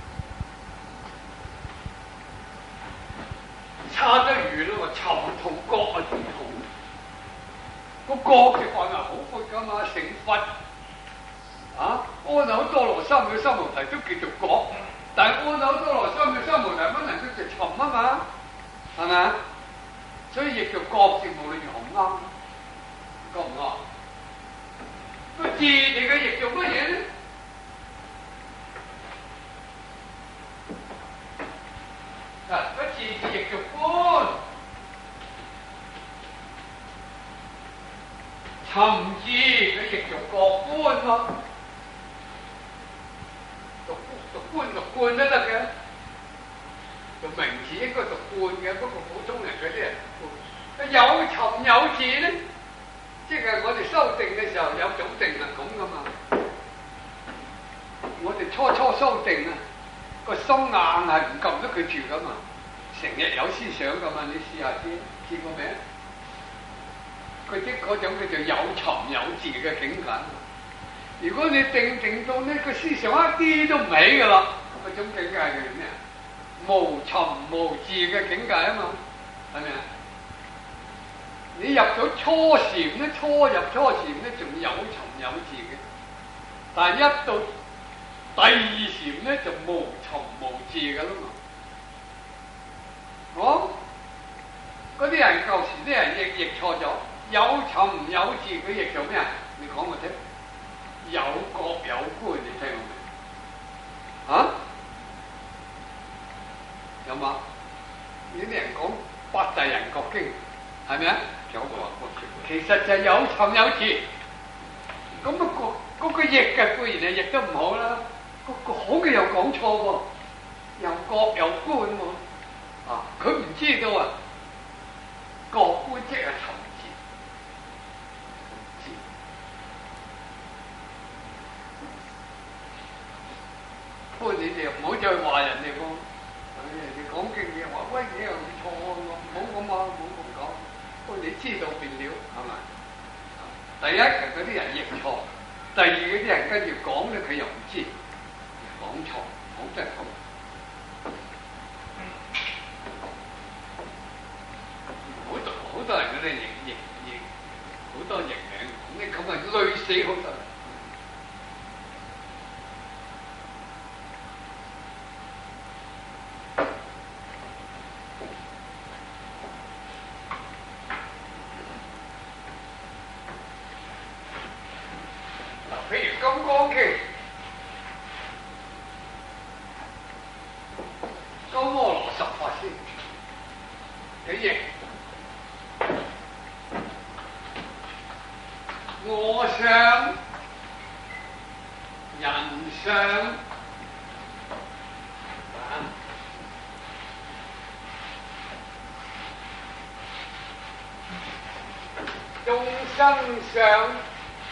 差得遠咯，沉同覺係唔同。個覺嘅範圍好闊噶嘛，成佛啊，阿耨多羅三藐三菩提都叫做覺，但係阿耨多羅三藐三菩提乜能叫做沉啊嘛，係咪啊？所以亦叫覺字，無論如何唔啱，覺唔啱？個字嚟嘅亦做乜嘢咧？嗱，個字字亦做觀。沉字佢亦做覺觀喎，讀讀觀讀觀都得嘅，讀名詞應該讀觀嘅，不過普通人嗰啲人觀。有沉有字咧，即係我哋修定嘅時候有種定係咁噶嘛。我哋初初修定啊，個心硬係唔撳得佢住噶嘛，成日有思想噶嘛，你試下先，試過未？佢啲嗰種叫做有沉有字嘅境界。如果你定定到呢個思想一啲都唔起噶啦，嗰種境界叫咩啊？無沉無字嘅境界啊嘛，係咪啊？你入咗初禪咧，初入初禪咧，仲有沉有字嘅，但係一到第二禪咧，就無沉無字噶啦嘛。哦，嗰啲人舊時啲人譯譯錯咗。有沉有字，佢譯做咩啊？你講我聽。有覺有觀，你聽過未？啊？有嘛？呢啲人講八大人覺經，係咪啊？有個話，其實就係有沉有字。咁啊個嗰個譯嘅固然係譯得唔好啦，個個好嘅又講錯喎，有覺有觀喎。啊，佢唔知道啊，覺觀即係沉。不過你哋唔好再話人哋喎，人哋講經嘅話，喂你又錯喎，唔好咁啊，唔好咁講。不過你知道變了，係咪？第一係嗰啲人譯錯，第二嗰啲人跟住講咧，佢又唔知，講錯，講真係錯。好多好多人嗰啲譯譯譯，好多譯名，你咁啊累死好多人。生相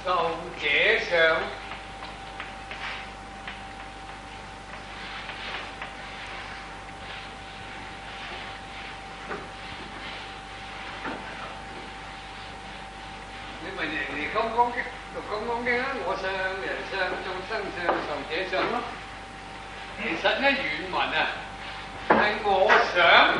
受者相。你咪人哋咁講嘅，就咁講嘅啦。我相、人相、眾生相、受者相咯。其實咧原文啊係我想。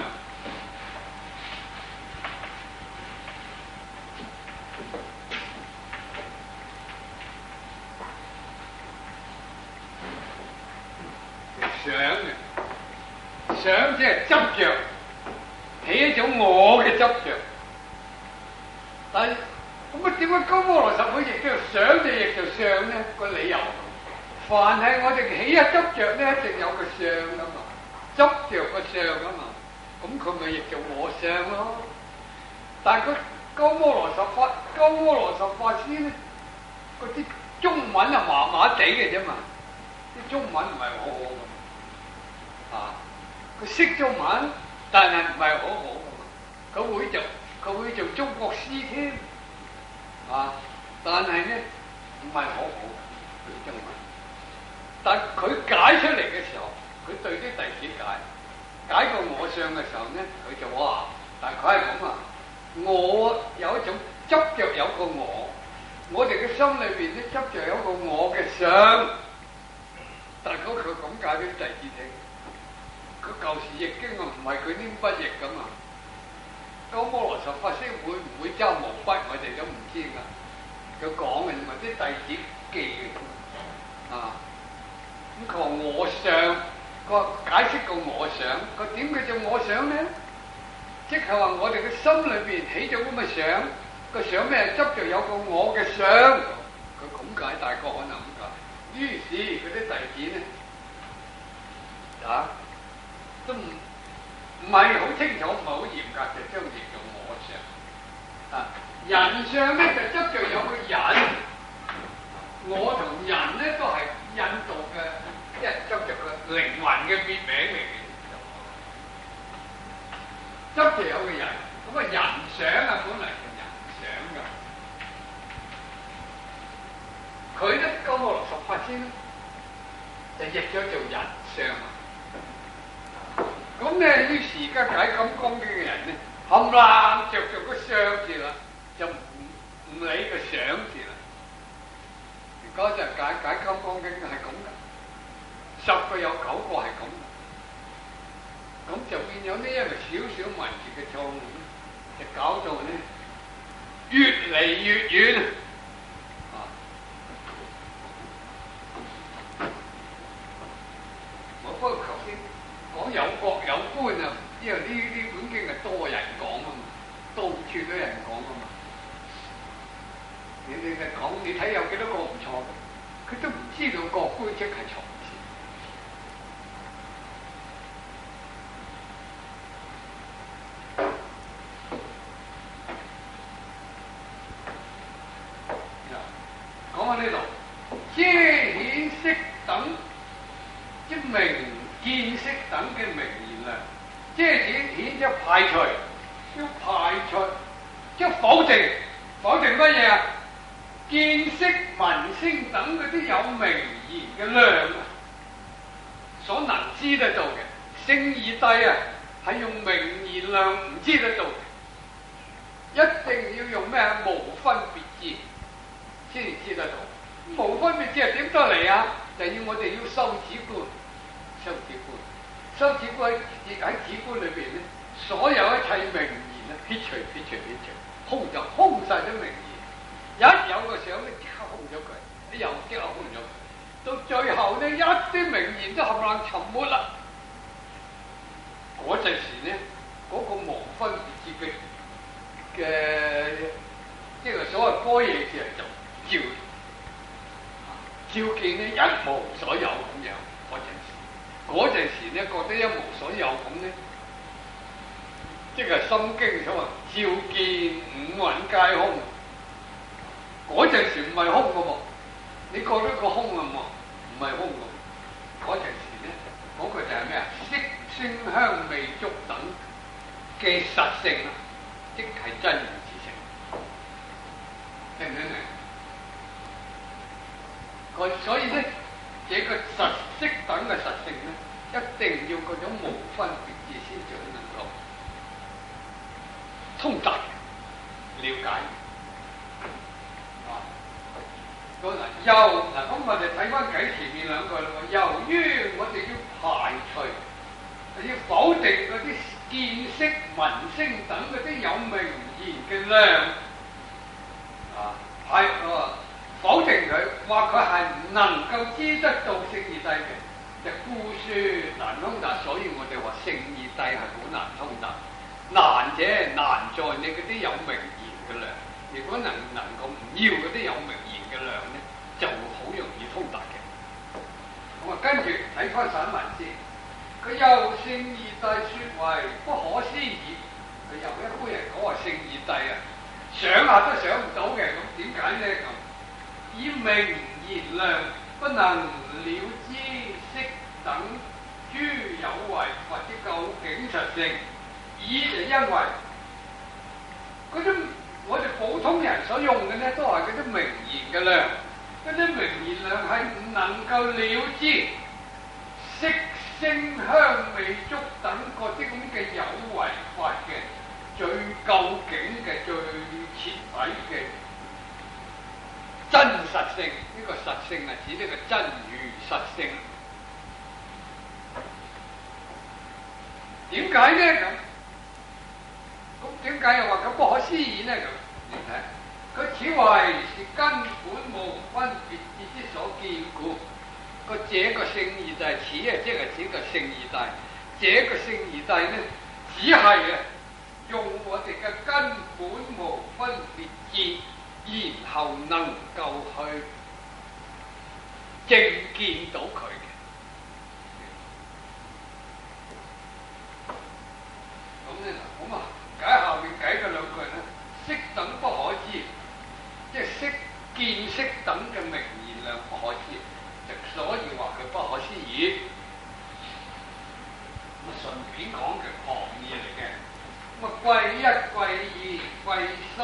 想嘅，想即係執着，起一種我嘅執着。但係咁啊，點解鳩摩羅什佢亦叫想就亦叫相呢？個理由，凡係我哋起一執着咧，一定有個相噶嘛，執着個相噶嘛，咁佢咪亦叫我相咯。但係佢鳩摩羅什法，鳩摩羅什法師咧，嗰啲中文啊麻麻地嘅啫嘛，啲中文唔係好好嘅。啊！佢識中文，但係唔係好好嘅。佢會做，佢會做中國詩添。啊！但係咧唔係好好嘅佢中文。但佢解出嚟嘅時候，佢對啲弟子解，解個我相嘅時候咧，佢就話：但係佢係咁啊！我有一種執着，有個我，我哋嘅心裏邊咧執着有個我嘅相。但係佢佢咁解俾弟子聽。佢舊時譯經啊，唔係佢黏筆譯噶嘛。鳩摩羅什法師會唔會揸毛筆，我哋都唔知噶。佢講嘅嘛，啲弟子記嘅啊。咁佢話我相，佢話解釋個我相，佢點叫做我相咧？即係話我哋嘅心裏邊起咗咁嘅相，個相咩執着有個我嘅相。佢咁解，大概可能咁解。於是嗰啲弟子咧啊。都唔唔係好清楚，唔係好嚴格，就將譯做我相。啊，人相咧就執着有個人，我同人咧都係印度嘅，即係執着嘅靈魂嘅別名嚟嘅。執着有個人，咁啊人相啊本嚟係人相㗎。佢咧鳩摩羅什法師咧就譯咗做人相。咁咧，於是而家解《金剛經》嘅人咧，冚唪着着個相字啦，就唔唔理個想字啦。嗰陣解解《金剛經》係咁噶，十個有九個係咁噶，咁就變咗呢一個少少文字嘅錯誤，就搞到咧越嚟越遠啊！我不過頭先。講有國有官啊，因為呢呢本經係多人講啊嘛，到處都有人講啊嘛。你你係講，你睇有幾多個唔錯嘅，佢都唔知道國官即係從事。講下呢度，遮顯色等即明。見識等嘅名言啦，即係顯顯咗排除，要排除，即係否定，否定乜嘢啊？見識、聞聲等嗰啲有名言嘅量啊，所能知得到嘅，聖義諦啊，係用名言量唔知得到嘅，一定要用咩啊？無分別知先至知得到。無分別知係點得嚟啊？就要我哋要修止觀。修止觀，修止觀喺喺止觀裏邊咧，所有一切名言啊，撇除撇除撇除，空就空晒啲名言。一有個想咧，即刻空咗佢；你又即刻空咗佢。到最後咧，一啲名言都冚唪唥沉沒啦。嗰陣時咧，嗰、那個無分別知嘅嘅，即係所謂般若智就照照見咧，一無所有咁樣嗰陣時。嗰陣時咧，覺得一無所有咁咧，即係《心經》所話照見五蘊皆空。嗰陣時唔係空嘅喎，你覺得個空啊嘛？唔係空嘅。嗰陣時咧，嗰、那個就係咩啊？色聲香味觸等嘅實性啊，即係真如自性。明唔明？ 佢所以咧，這個實色等嘅實性咧，一定要嗰種無分別智先至能夠通達了解。啊，咁嗱，由嗱咁我哋睇翻偈前面兩句啦。由於我哋要排除，要否定嗰啲見識、聞聲等嗰啲有名言嘅量，啊，係啊。否定佢，話佢係唔能夠知得到聖義諦嘅，就故說難通達。所以我哋話聖義諦係好難通達，難者難在你嗰啲有名言嘅量。如果能能夠唔要嗰啲有名言嘅量咧，就好容易通達嘅。咁啊，跟住睇翻散文先，佢又聖義諦説為不可思議。佢又一般人講話聖義諦啊，想下都想唔到嘅。咁點解咧咁？以名言量不能了知識等諸有為或者究竟實性，以就因為嗰啲我哋普通人所用嘅咧，都係嗰啲名言嘅量，嗰啲名言量係唔能夠了知色聲香味觸等嗰啲咁嘅有為法嘅最究竟嘅、最徹底嘅真實性。呢、這個實性係指呢個真如實性。點解呢？咁？咁點解又話咁不可思議呢？咁你睇，佢此為是根本無分別智之所見故。個這個聖義諦此啊，即係指個聖義諦。這個聖義諦呢，只係啊用我哋嘅根本無分別智，然後能夠去正見到佢嘅。咁咧，咁啊，解下面解嘅兩句咧，色等不可知，即係色見識等嘅名言量不可知，就所以話佢不可思議。咁啊，順便講嘅行義嚟嘅。咁啊，貴一、貴二、貴三。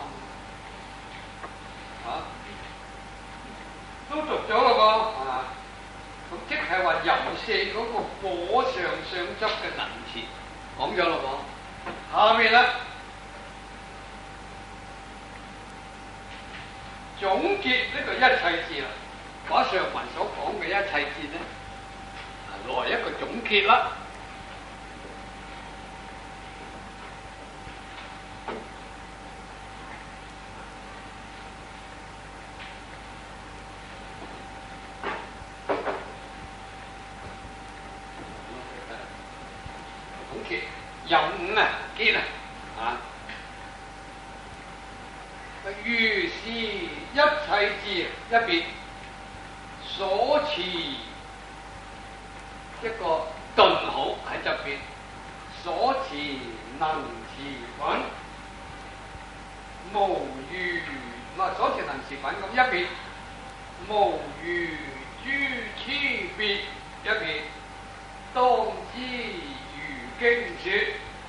啊，都讀咗咯噃，啊，咁即係話由四嗰個火上上執嘅能詞講咗咯噃。下面啦，總結呢個一切智啦，把上文所講嘅一切智咧，來一個總結啦。有五啊，結啊，啊，如是一切智一別，所持一個頓號喺側邊，所持能持品，無餘唔係所持能持品咁一別，無餘諸差別一別，當知經說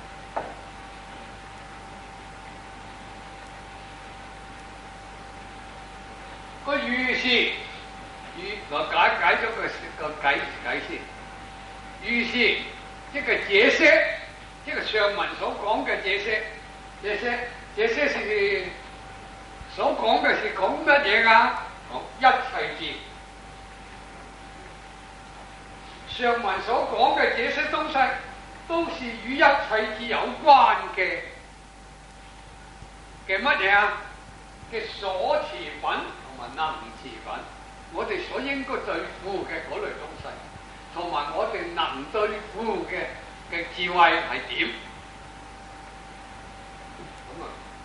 個如是，如我解解咗個個解解先。如是即係這些，即係上文所講嘅這些，這些這些是所講嘅是講乜嘢啊？講一切智。上文所講嘅這些東西，都是與一切智有關嘅嘅乜嘢啊？嘅所持品同埋能持品，我哋所應該對付嘅嗰類東西，同埋我哋能對付嘅嘅智慧係點？咁啊，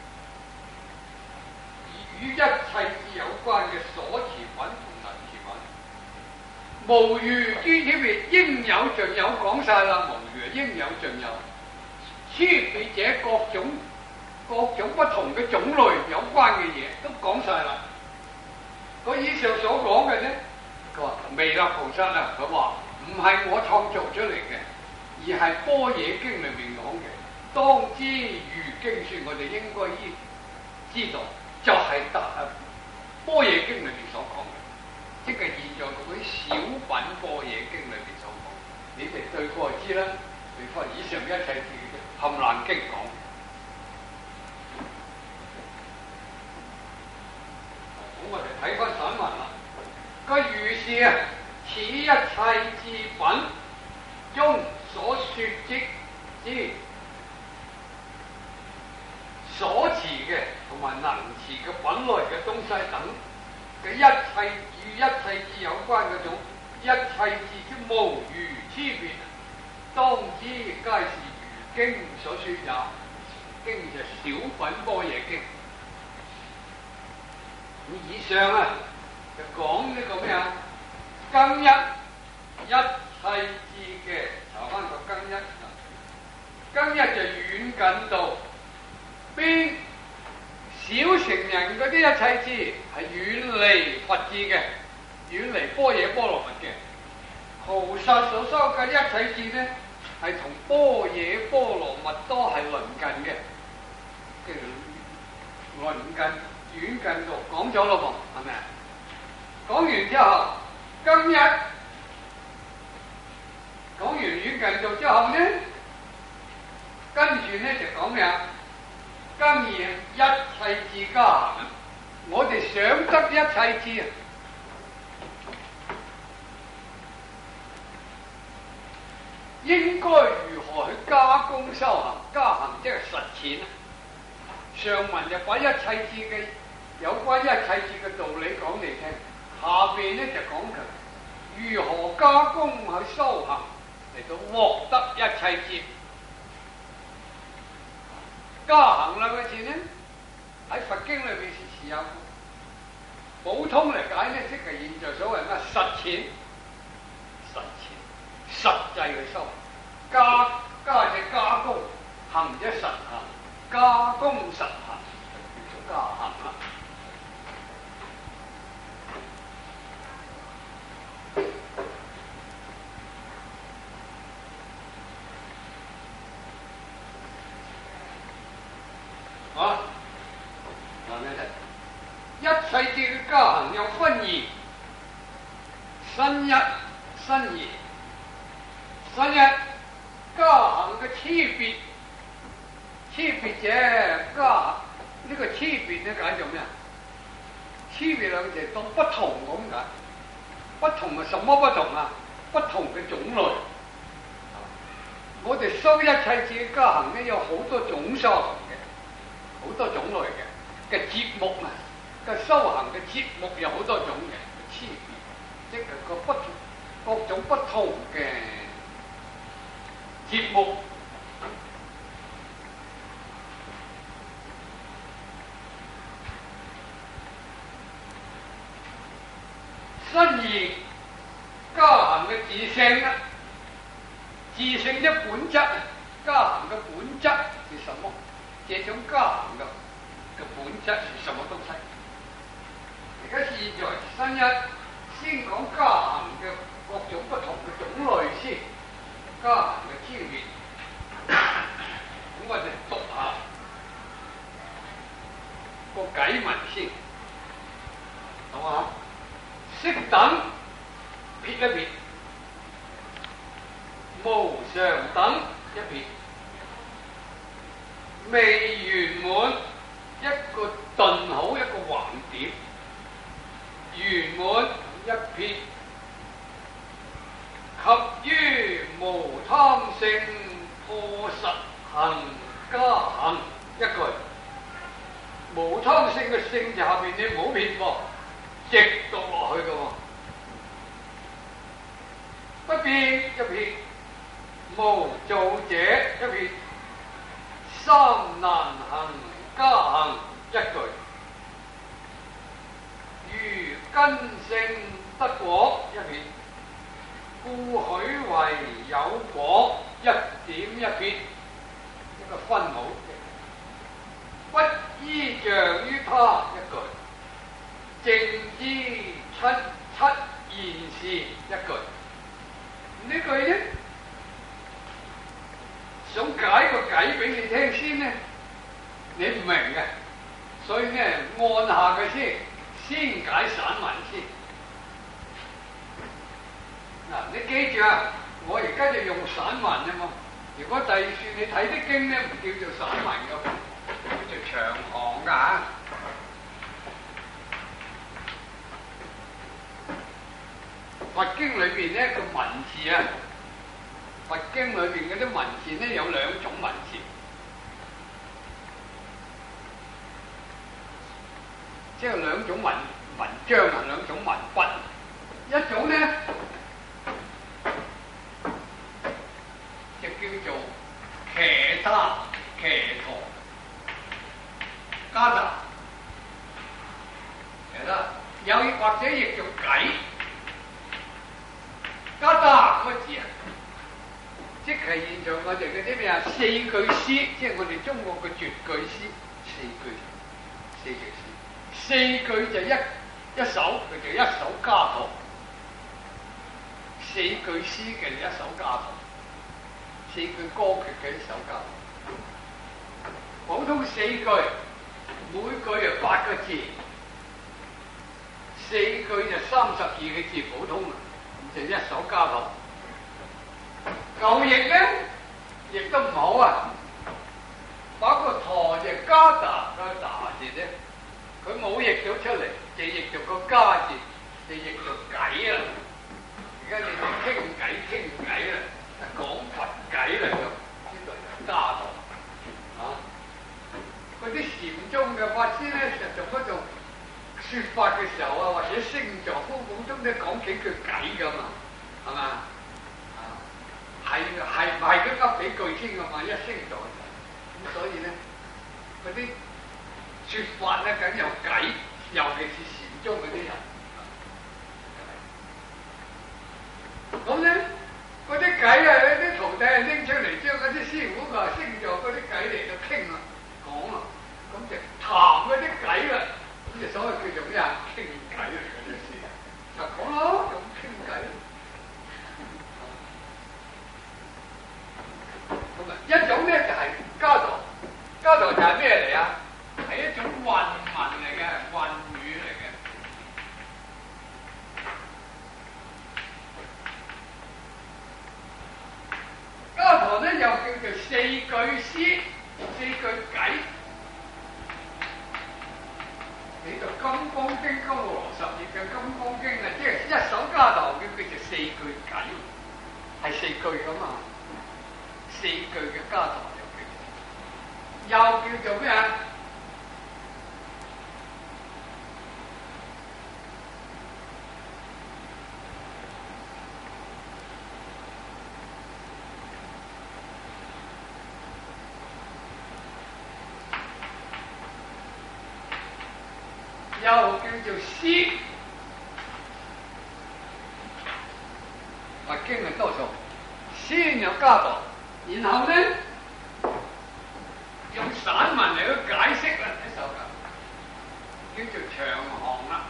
與一切智有關嘅所持品同能持品，無餘諸差別，應有盡有講晒啦，無餘應有盡有，差別者各種各種不同嘅種類有關嘅嘢都講晒啦。佢以上所講嘅咧，佢話彌勒菩薩啊，佢話唔係我創造出嚟嘅，而係般若經裏面講嘅。當知如經說，我哋應該依知道，就係得般若經裏面所講嘅。即小品般若經裏邊所講，你哋對過就知啦。你翻以上一切字嘅冚爛經講。咁我哋睇翻散文啦。佢如是啊，此一切字品中所說之之所持嘅同埋能持嘅品類嘅東西等嘅一切與一切字有關嗰種一切字之無餘差別，當知皆是如經所說也。經就小品般若經。咁以上啊就講呢個咩啊？庚一一切字嘅，查翻個庚一。庚一就遠近道，邊小乘人嗰啲一切字係遠離佛智嘅，遠離般若波羅蜜嘅。菩薩所修嘅一切字呢，係同般若波羅蜜多係鄰近嘅，即係鄰近遠近道講咗咯噃，係咪啊？講完之後，庚一講完遠近道之後呢，跟住呢就講咩啊？庚二一切字加行，我哋想得一切字啊，應該如何去加工修行？加行即係實踐啊！上文就把一切字嘅有關一切字嘅道理講嚟聽，下邊呢就講佢如何加工去修行嚟到獲得一切字。加行兩個字呢，喺佛經裏邊是持有，普通嚟解呢，即係現在所謂咩實踐、實踐、實際去修。加加者加工，行者實行，加工實行，就叫做加行啦。啊，嗱咩啫？一切字嘅加行有分二，新一、新二。新一加行嘅區別，區別者加行呢個區別呢解做咩啊？區別兩字當不同咁解，不同係什麼不同啊？不同嘅種類。我哋修一切字嘅加行呢，有好多種修行嘅。好多種類嘅嘅節目啊，嘅修行嘅節目有好多種嘅區別，即係個不同各種不同嘅節目。新二加行嘅自性啊，自性的本質，加行嘅本質是什麼？這種加行嘅嘅本質是什麼東西？而家現在新一先講加行嘅各種不同嘅種類先，加行嘅區別。咁我哋讀下個偈文先，好嘛？色等撇一撇，無常等一撇。未圓滿一個頓號，一個橫點，圓滿一撇，及於無貪性破實行加行一句。無貪性嘅性就下邊你唔好撇喎，直讀落去嘅喎。不撇一撇，無造者一撇。三難行加行一句，如根性得果一撇，故許為有果一點一撇，一個分號。不依仗於他一句，正知七七現事一句。呢句呢？想解個偈俾你聽先呢，你唔明嘅，所以呢按下佢先，先解散文先。 嗱，你記住啊，我而家就用散文啊嘛。如果第二處你睇啲經咧，唔叫做散文嘅，叫做長行㗎嚇。佛經裏邊咧個文字啊，佛經裏邊嗰啲文字咧有兩種文字，即係兩種文文章啊，兩種文筆。一種咧就叫做騎他、騎陀、加達，騎他，又或者譯做偈。加達嗰個字啊，即係現在我哋嗰啲咩啊四句詩，即係我哋中國嘅絕句詩，四句四句詩，四句就一一首，佢就一首家堂。四句詩嘅一首家堂，四句歌劇嘅一首家堂。普通四句，每句就八個字，四句就三十二個字，普通啊。就一首家堂，舊譯咧亦都唔好啊。包括陀就加達個達字咧，佢冇譯咗出嚟，就譯做個加字，就譯做偈啦。而家你哋傾偈傾偈啦，講佛偈啦咁，呢度就家堂啊。嗰啲禪宗嘅法師咧，就做嗰種説法嘅時候啊，或者星座，普普通都講幾句偈噶嘛，係嘛？啊，係係唔係都噏幾句先噶嘛？一星座咁，所以咧嗰啲説法咧梗有偈，尤其是禪宗嗰啲人。咁咧嗰啲偈啊，啲徒弟啊拎出嚟，將嗰啲師傅話星座嗰啲偈嚟到傾啊，講啊，咁就談嗰啲偈啦。咁就所謂叫做咩啊？傾偈嚟嘅啲事，就講咯，咁傾偈。咁啊，一種咧就係家堂，家堂就係咩嚟啊？係一種韻文嚟嘅，韻語嚟嘅。家堂咧又叫做四句詩、四句偈。你讀《金剛經》《金剛羅什譯》嘅《金剛經》啊，即係一首家堂叫佢就四句偈，係四句噶嘛，四句嘅家堂又叫，又叫做咩啊？又叫做詩，佛經係多數，先有家堂，然後咧用散文嚟去解釋啦，一首歌叫做長行啦。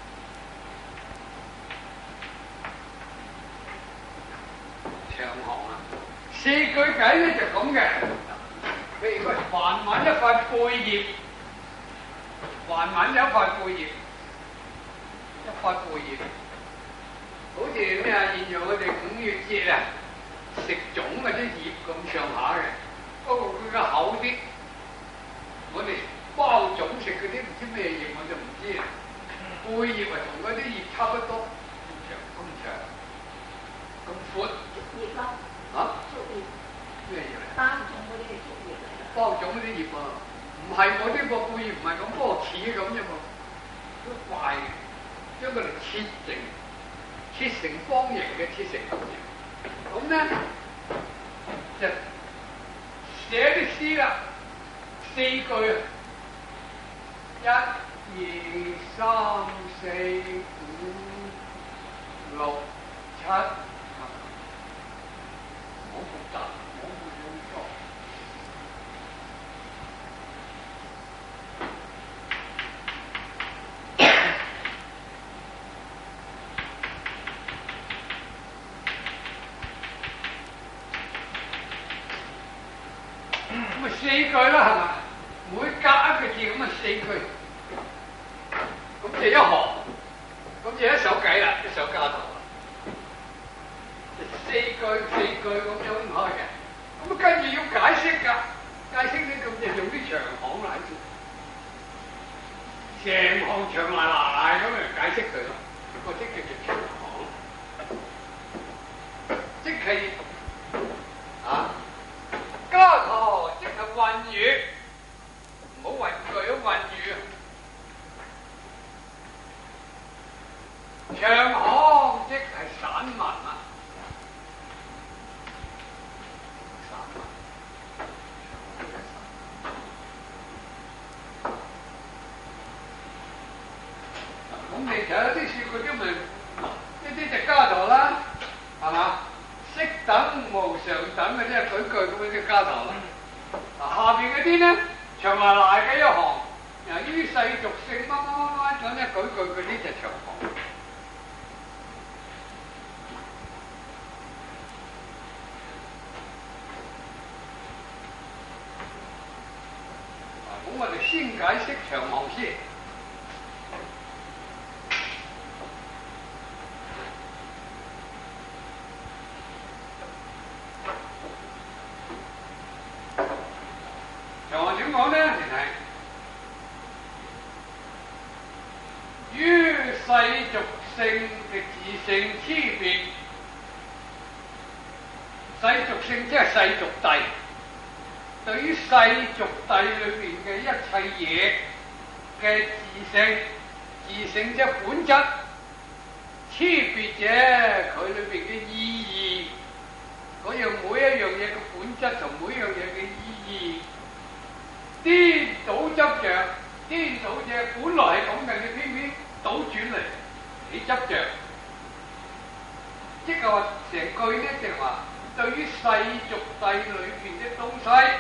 長行啊，四句偈咧就咁嘅，譬如佢梵文一塊貝葉。梵文有一塊貝葉，一塊貝葉，好似咩啊？現在我哋五月節啊，食粽嗰啲葉咁上下嘅，不過佢嘅厚啲。我哋包粽食嗰啲唔知咩葉，我就唔知啦。貝葉啊，同嗰啲葉差不多，咁長咁長，咁闊。竹葉啦。嚇？竹葉。咩葉嚟？包粽嗰啲係竹葉嚟㗎。包粽嗰啲葉啊。唔係我呢個貝葉唔係咁波似咁啫嘛，都怪嘅，將佢哋切成切成方形嘅，切成咁樣，咁咧就寫啲詩啦，四句啊，一、二、三、四、五、六、七，好複雜，好複雜。咁啊四句啦，係嘛？每隔一個字咁啊四句，咁就一行，咁就一首偈啦，一首家堂啦。 句四句咁樣開嘅，咁跟住要解釋㗎，解釋呢咁就用啲長行嚟先，成行長賴賴咁嚟解釋佢咯，個即叫做長行，即係啊家頭即係韻語，唔好韻句啊韻語。長行即係散文啊，散文。咁你睇下啲書嗰啲咪呢啲就家頭啦，係嘛？適等無常等嘅即係舉句咁樣嘅家頭啦。嗱下邊嗰啲咧長埋賴嘅一行，由於世俗性乜乜乜乜咁咧舉句嗰啲就長行。咁我哋先解釋長行先。長行點講咧？你睇，於世俗性嘅自性差別，世俗性即係世俗諦。對於世俗諦裏邊嘅一切嘢嘅自性，自性即係本質，差別者佢裏邊嘅意義，嗰樣每一樣嘢嘅本質同每一樣嘢嘅意義，顛倒執着，顛倒者本來係咁嘅，你偏偏倒轉嚟，你執着，即係話成句呢，就係話對於世俗諦裏邊嘅東西。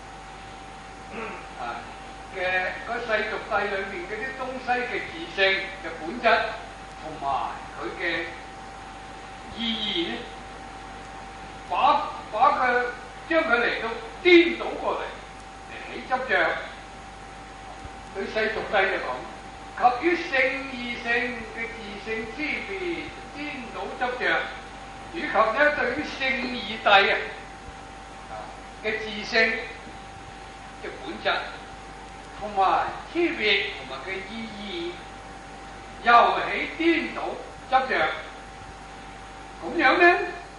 啊嘅嗰世俗諦裏面嗰啲東西嘅自性嘅本質，同埋佢嘅意義咧，把把佢將佢嚟到顛倒過嚟嚟起執着。對世俗諦嚟講，及於聖義性嘅自性差別顛倒執着，以及咧對於聖義諦啊嘅自性嘅本質同埋差別同埋嘅意義，又起顛倒執着，咁樣咧，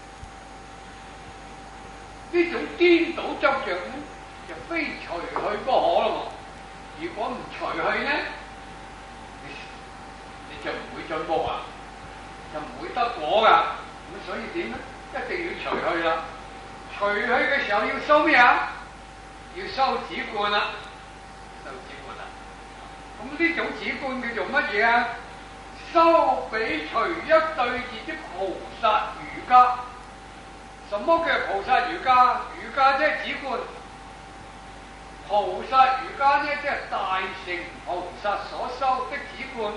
呢種顛倒執着咧，就非除去不可咯。如果唔除去咧，你你就唔會進步啊，就唔會得果噶。咁所以點咧？一定要除去啦。除去嘅時候要收咩啊？要收止觀啦，收止觀啦。咁呢種止觀叫做乜嘢啊？修彼除一對治的菩薩瑜伽。什麼叫菩薩瑜伽？瑜伽即係止觀。菩薩瑜伽呢，即係大乘菩薩所修的止觀。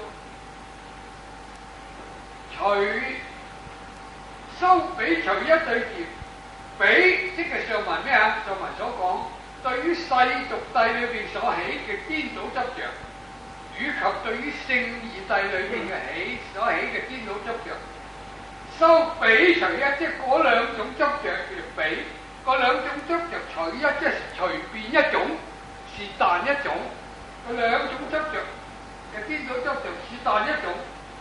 除修彼除一對治，彼即係上文咩啊？上文所講。對於世俗諦裏邊所起嘅顛倒執着，以及對於聖義諦裏邊嘅起所起嘅顛倒執着，修彼除一，即係嗰兩種執着叫做彼，嗰兩種執着除一，即係隨便一種，是但一種，嗰兩種執着嘅顛倒執着是但一種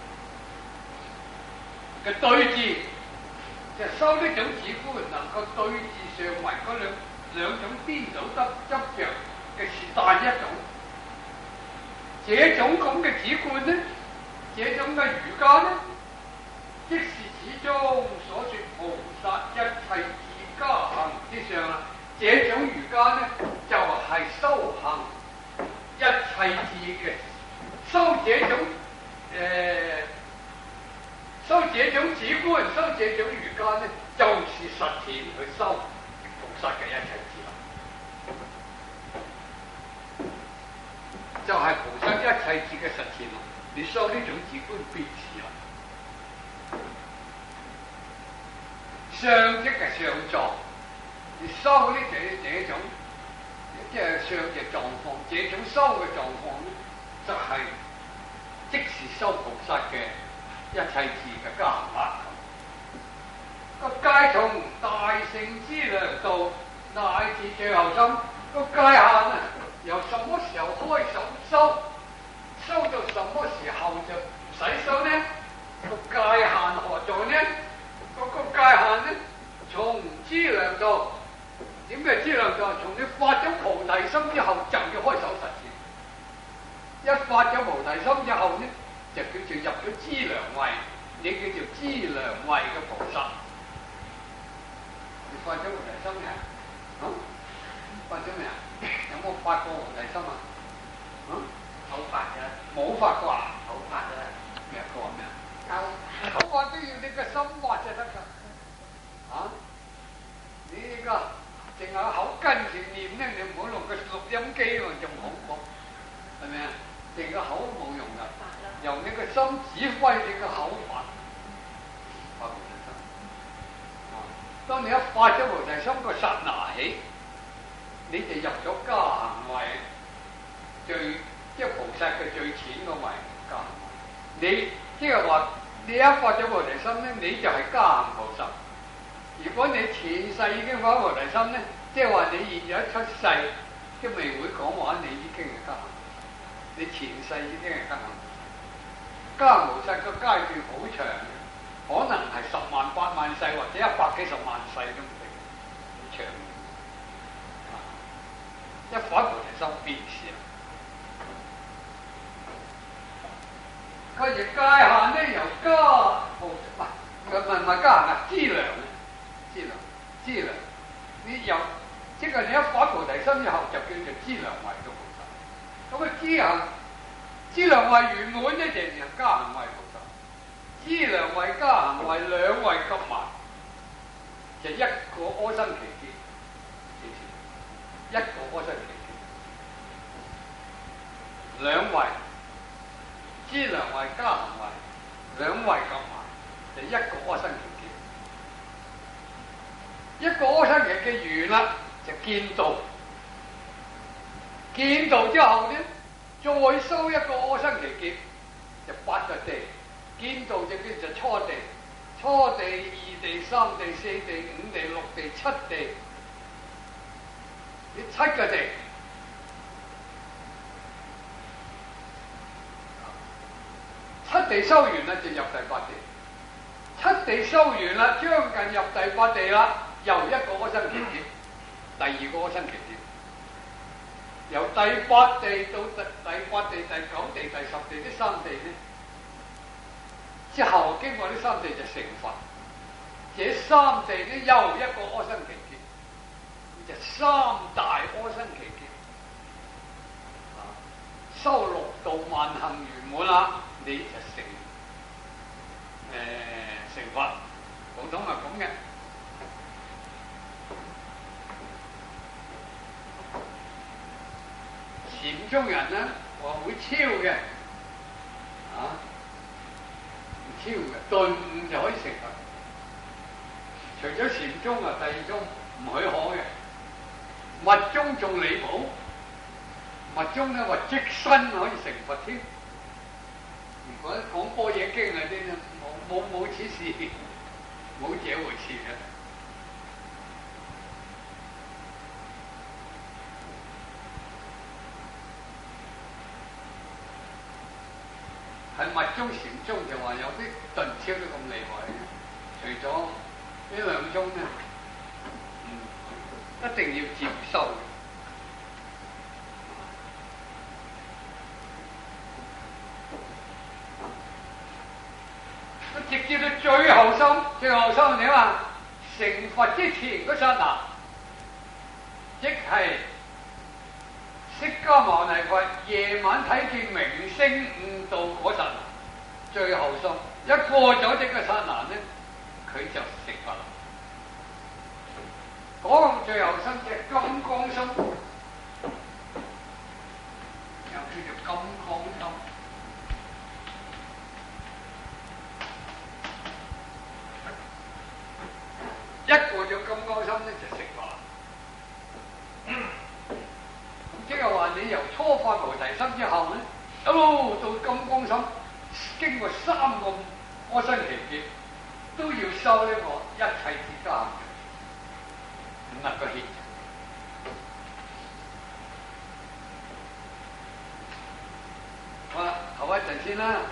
嘅對治，就係修呢種止觀能夠對治上文嗰兩。兩種顛倒執執着嘅是但一種，這種咁嘅止觀呢，這種嘅瑜伽呢，即是始終所說菩薩一切自家行之上啦。這種瑜伽呢，就係、是、修行一切智嘅，修這種誒、呃，修這種止觀，修這種瑜伽呢，就是實踐去修菩薩嘅一切。就係菩薩一切智嘅實踐，你修呢種止觀必是啦。相即係相狀，你修呢這這種，即係相嘅狀況，這種修嘅狀況咧，就係、是、即是修菩薩嘅一切智嘅加行啦。 個戒從大乘之良道乃至最後心，個戒限啊，由什麼時候開始收，收到什麼時候就唔使收呢？個戒限何在呢？個、那個戒限呢？從資糧道，點嘅資糧道？從你發咗菩提心之後就要開手實踐。一發咗菩提心之後呢，就叫做入咗資糧位，你叫做資糧位嘅菩薩。你發咗菩提心嘅？啊？發咗未啊？有冇發過菩提心啊？啊？ 口發嘅， 冇發過啊？ 口發嘅， 咩講咩啊？口發都要你個心發就得㗎。啊？你呢個淨係口跟住念咧，你唔好用個錄音機喎，仲好過，係咪啊？淨個口冇用㗎，由你個心指揮你個口發，發菩提心。啊！當你一發咗菩提心個剎那起，你就入咗加行位，最即係菩薩嘅最淺個位加行位。你即係話，你一發咗菩提心咧，你就係加行菩薩。如果你前世已經發菩提心咧，即係話你現在一出世都未會講話，你已經係加行。你前世已經係加行。加行菩薩個階段好長嘅，可能係十萬八萬世或者一百幾十萬世都唔定，好長。一發菩提心變事啦。佢而界限咧由加菩唔係唔係唔係加行啊，資糧啊，資糧資糧。你由即係你一發菩提心之後，就叫做資糧位嘅菩薩。咁啊資行資糧位圓滿咧，就係加行位菩薩。資糧位加行位兩位夾埋，就一個阿僧祇劫，一個阿僧祇劫，兩位資糧位加行位兩位夾埋，就一個阿僧祇劫。一個阿僧祇劫完啦，就見道。見道之後咧，再收一個阿僧祇劫，就八個地。見道就叫做初地，初地、二地、三地、四地、五地、六地、七地，呢七個地。七地收完啦，就入第八地。七地收完啦，將近入第八地啦，又一個阿僧祇劫，第二個阿僧祇劫。由第八地到第第八地、第九地、第十地呢三地呢，之後經過呢三地就成佛。這三地呢又一個阿僧祇劫，就三大阿僧祇劫。啊，修六度萬行圓滿啦，你就成誒、呃、成佛。普通係咁嘅。禪宗人咧，話會超嘅，啊，唔超嘅，頓悟就可以成佛。除咗禪宗啊，第二宗唔許可嘅，密宗仲離譜。密宗咧話即身可以成佛添。如果講般若經嗰啲咧，冇冇冇此事，冇這回事嘅。喺密宗、禪宗就話有啲頓超都咁厲害嘅，除咗呢兩宗咧，嗯，一定要接收嘅。直至到最後心，最後心點啊？成佛之前嗰剎那，即係釋迦牟尼佛夜晚睇見明星悟道嗰陣，最後心一過咗這個剎那咧，佢就成佛啦。嗰個最後心即係金剛心，又叫做金剛心。一過咗金剛心咧，就成佛啦。即係話你由初發菩提心之後咧，一路到金剛心，經過三個阿僧祇劫， 都要收呢個一切之家，唔能夠欠。好啦，唞一陣先啦。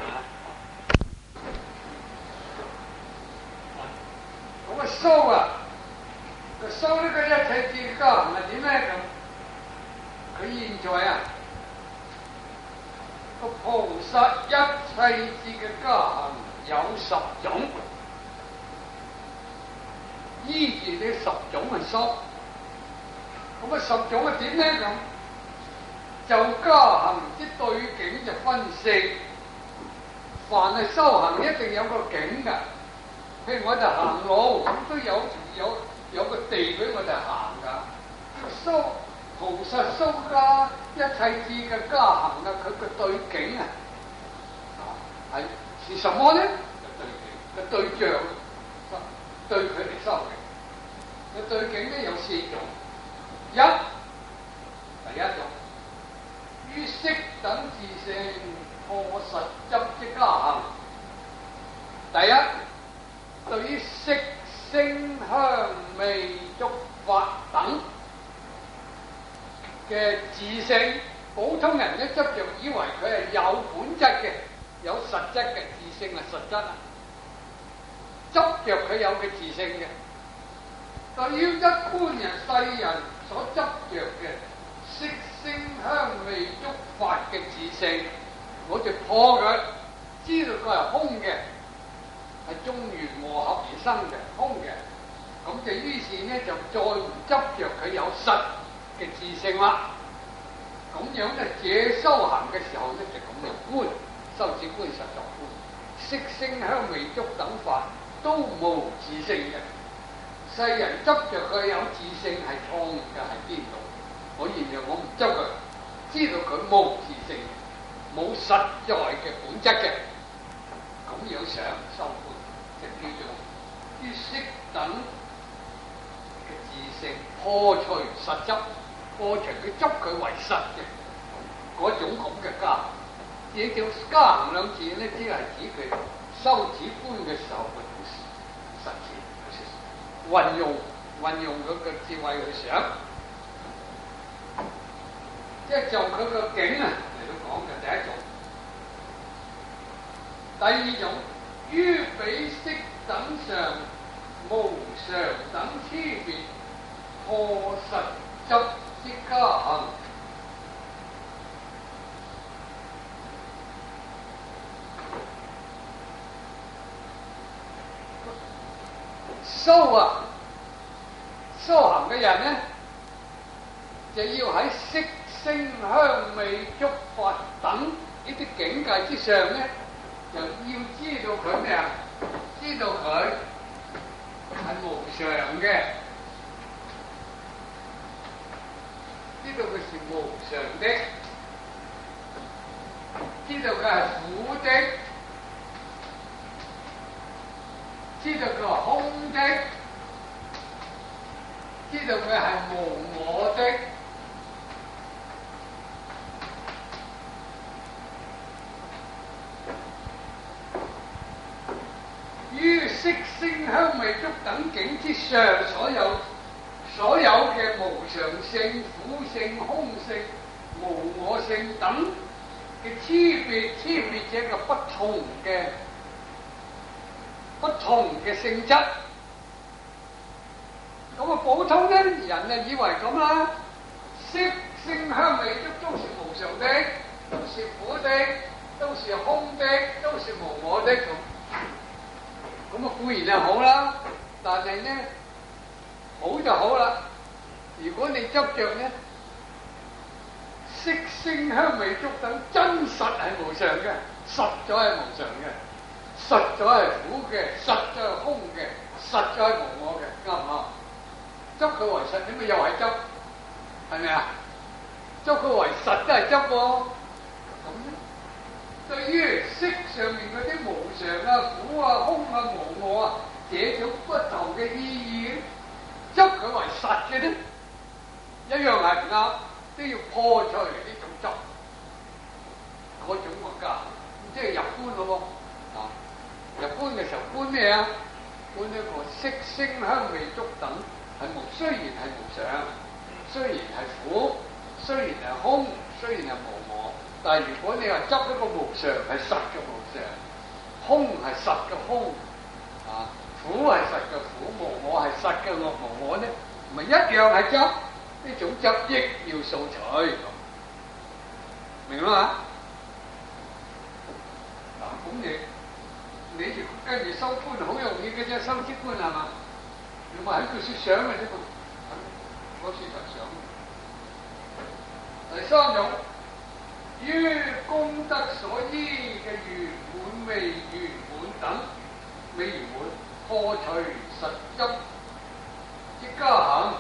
咁個收啊，個收呢個一切之家行係點咧咁？佢現在啊，個菩薩一切之嘅家行有十種，依住呢十種去收。咁啊十種係點咧咁？就家行之對境就分四，凡係修行一定有個境㗎。譬如我哋行路咁都有有有個地俾我哋行㗎。修菩薩修家一切智嘅家行啊，佢個對境啊，係是什麼咧？個對境，個對象，對佢哋修嘅。個對境咧有四種，一第一種。於色等自性破實執之家行，第一對於色聲香味觸法等嘅自性，普通人一執着以為佢係有本質嘅，有實質嘅自性係實質啊，執着佢有嘅自性嘅。對於一般人世人所執着嘅色聲香味觸法嘅自性，我哋破佢，知道佢係空嘅，係眾緣和合而生嘅，空嘅，咁就於是呢，就再唔執着佢有實嘅自性啦。咁樣呢，這修行嘅時候呢，就咁嚟觀，修止觀實作觀，色聲香味觸等法都無自性嘅。世人執着佢有自性係錯誤嘅，係邊度？我現在我唔執佢，知道佢無自性，冇實在嘅本質嘅，咁樣想修觀，就叫做於色等嘅自性破除實執，破除佢執佢為實嘅嗰種咁嘅家。這叫家行兩字呢，只係指佢修止觀嘅時候嘅實踐，運用運用佢嘅智慧去想。即係就佢個境啊嚟到講嘅第一種，第二種於彼色等上無常等差別破實執之家行。修啊，修行嘅人呢，就要喺色聲香味觸法等呢啲境界之上咧，就要知道佢咩啊？知道佢係無常嘅，知道佢是無常的，知道佢係苦的，知道佢係空的，知道佢係無我的。於色聲香味觸等境之上，所有所有嘅無常性、苦性、空性、無我性等嘅差別，差別者嘅不同嘅不同嘅性質。咁啊，普通咧人啊以為咁啦，色聲香味觸都是無常的，都是苦的，都是空的，都是無我的咁。咁啊固然係好啦，但係呢，好就好啦。如果你執着呢，色聲香味觸等真實係無常嘅，實在係無常嘅，實在係苦嘅，實在係空嘅，實在係無我嘅，啱唔啱？執佢為實，點解又係執？係咪啊？執佢為實都係執喎。咁咧？對於色上面嗰啲無常啊、苦啊、空啊、無我啊，這種不同嘅意義，執佢為實嘅咧，一樣係唔啱，都要破除呢種執，嗰種個家，即係入觀咯喎。啊，入觀嘅時候觀咩啊？ 本呢個色聲香味觸等係無，雖然係無常，雖然係苦，雖然係空，雖然係無我，但係如果你話執一個無常係實嘅無常，空係實嘅空，啊苦係實嘅苦，無我係實嘅我無我呢，咪一樣係執，呢種執亦要掃除，明啦嘛？嗱咁你你就跟住收觀好容易嘅啫，收知觀係嘛？你咪喺度設想嘅啫嘛，嗰時就想。第三種，於功德所依嘅圓滿未圓滿等，未圓滿破除實執即加行。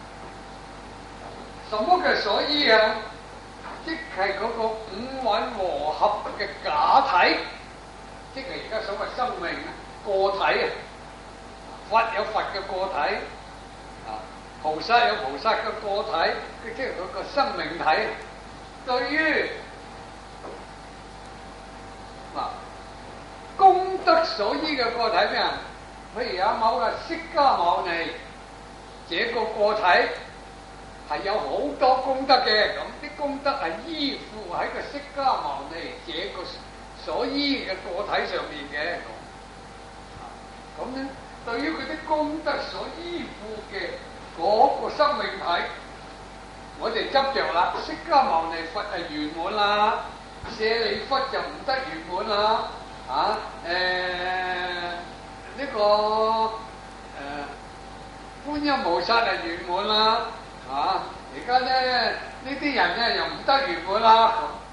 什麼嘅所依啊？即係嗰個五蘊和合嘅假體，即係而家所謂生命啊，個體啊，佛有佛嘅個體，啊菩薩有菩薩嘅個體，即係嗰個生命體。對於嗱功德所依嘅個體咩啊？譬如阿某嘅釋迦牟尼，這個個體係有好多功德嘅，咁啲功德係依附喺個釋迦牟尼這個所依嘅個體上面嘅。咁咧，對於佢啲功德所依附嘅嗰個生命體，我哋執着啦。釋迦牟尼佛係圓滿啦，舍利弗就唔得圓滿啦。啊，誒、呃、呢、這個誒、呃、觀音菩薩係圓滿啦。啊！而家咧呢啲人咧又唔得圓滿啦，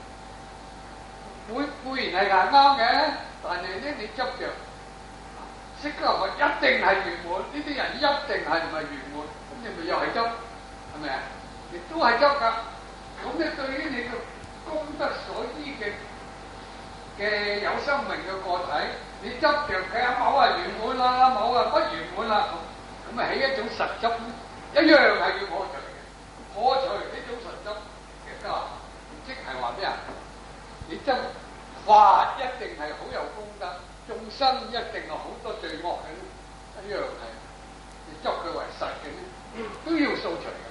會固然係係啱嘅，但係咧你執着釋迦佛一定係圓滿，呢啲人一定係唔係圓滿，咁你咪又係執，係咪啊？亦都係執㗎。咁你對於你嘅功德所依嘅嘅有生命嘅個體，你執着佢啊某係圓滿啦，某係不圓滿啦，咁咪起一種實執，一樣係要破除。破除呢種實執嘅加行，即係話咩啊？你執法一定係好有功德，眾生一定係好多罪惡嘅，一樣係你執佢為實嘅咧，都要掃除嘅。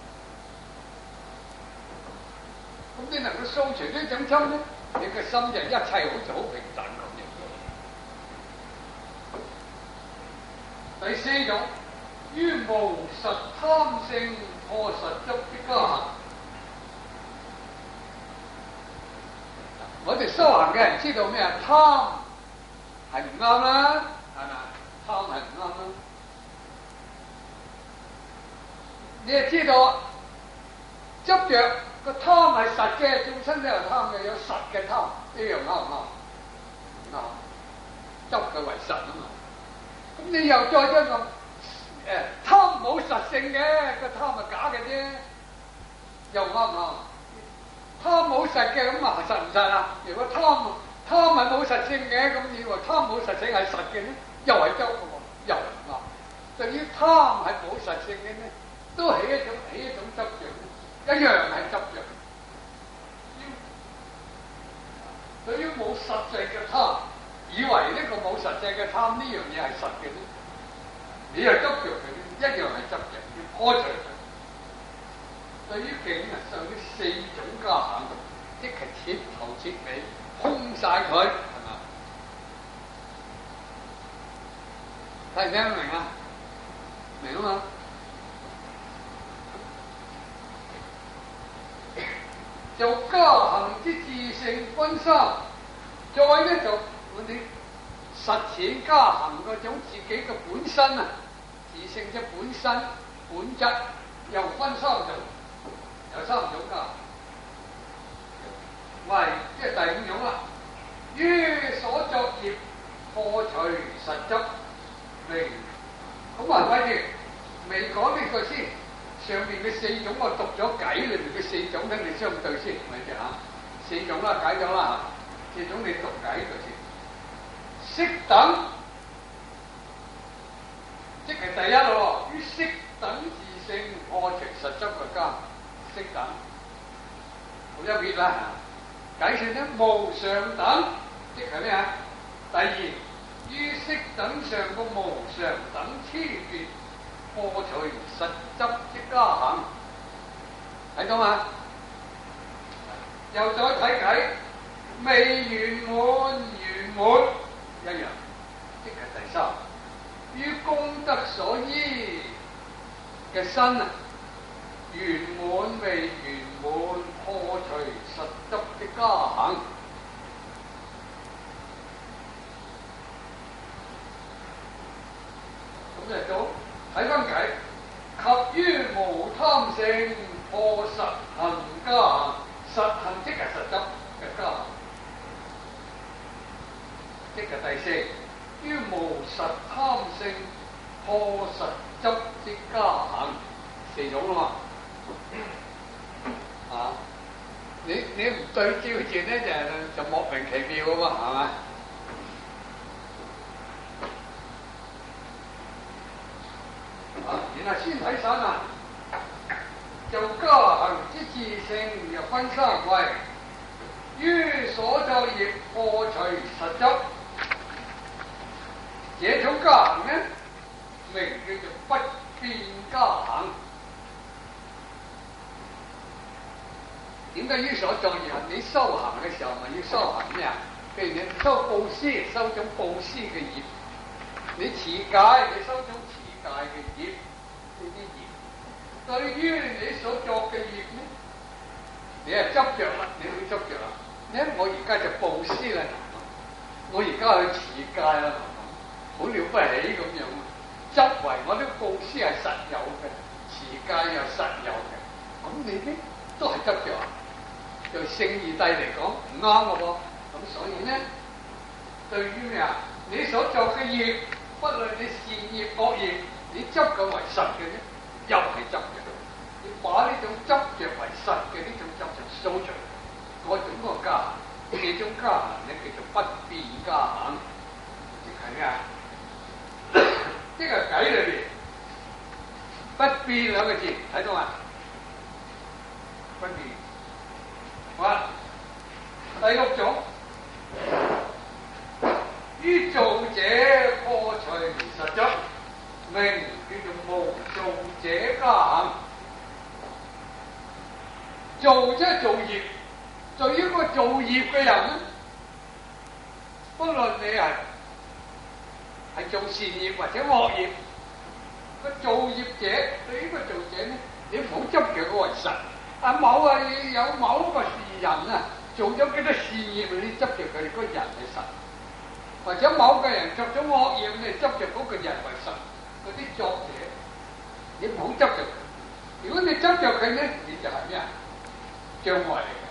咁你能夠掃除呢種執咧，你嘅心就一切好似好平等咁樣。第四種，於無實貪性破實執的加行。我哋修行嘅人知道咩啊？貪係唔啱啦，係咪？貪係唔啱啦。你又知道執着個貪係實嘅，眾生都有貪嘅，有實嘅貪，呢樣啱唔啱？唔啱，執佢為實啊嘛。咁你又再將個誒貪冇實性嘅，個貪係假嘅啫，又啱唔啱？貪冇實嘅，咁啊實唔實啊？如果貪貪係冇實性嘅，咁以為貪冇實性係實嘅咧，又係執嘅喎，又唔啱。對於貪係冇實性嘅咧，都起一種起一種執着，一樣係執着。對於冇實際嘅貪，以為呢個冇實際嘅貪呢樣嘢係實嘅咧，你又執着佢，一樣係執着，要破除佢。對於境啊，上呢四種加行，即係徹頭徹尾空晒佢，係嘛？睇唔聽得明啊？明啊嘛？就加行之自性分三，再咧就我哋實踐加行嗰種自己嘅本身啊，自性嘅本身本質又分三種，有三種加行。喂，即係第五種啦。於所作業破除實執明，咁啊威啲，未講呢個先。上面嘅四種我讀咗偈裏面嘅四種，跟你相對先，咪住嚇。四種啦，解咗啦嚇。四種你讀偈佢先。色等，即係第一咯。於色等自性破除實執嘅加色等，好一撇啦。解説咧無常等，即係咩啊？第二於色等上個無常等差別，破除實執即加行。睇到嘛？又再睇睇未圓滿圓滿一樣，即係第三。於功德所依嘅身啊，圓滿未圓滿，破除實執即加行。咁就到睇翻偈，及於無貪性，破實行加行。實行即係實執嘅加行，即係第四。於無實貪性，破實執即加行，四種啦嘛。啊，你你唔對照住咧，就就莫名其妙噶嘛，係咪？啊，然後先睇散啊，就加行之自性又分三位，於所作業破除實執。這種加行呢，名叫做不變加行。點解於所作業？你修行嘅時候咪要修行咩啊？譬如你修布施，修種布施嘅業；你持戒，你修種持戒嘅業。呢啲業對於你所作嘅業呢，你係執着啦，你會執着啦。你睇我而家就布施啦，我而家去持戒啦。好了不起咁樣，執為我啲布施係實有嘅，持戒又實有嘅，咁你呢都係執着啊？對聖義諦嚟講唔啱嘅噃，咁所以呢，對於咩啊？你所作嘅業，不論你善業惡業，你執佢為實嘅呢，又係執着。你把呢種執着為實嘅呢種執着掃除，嗰種嗰個加行，呢種加行咧叫做不變加行，即係咩啊？即係偈裏邊不變兩個字睇到嘛？不變。好啦，第六種，於造者破除實執，名叫做無造者加行。造即係造業，對於嗰個造業嘅人咧，不論你係係做善業或者惡業，個造業者對於個造者咧，你唔好執着佢為實。啊某啊有某一個人啊做咗幾多善業，你執着佢個人係實；或者某個人作咗惡業，你執着嗰個人為實。嗰啲作者，你唔好執着佢。如果你執着佢咧，你就係咩啊？障礙嚟。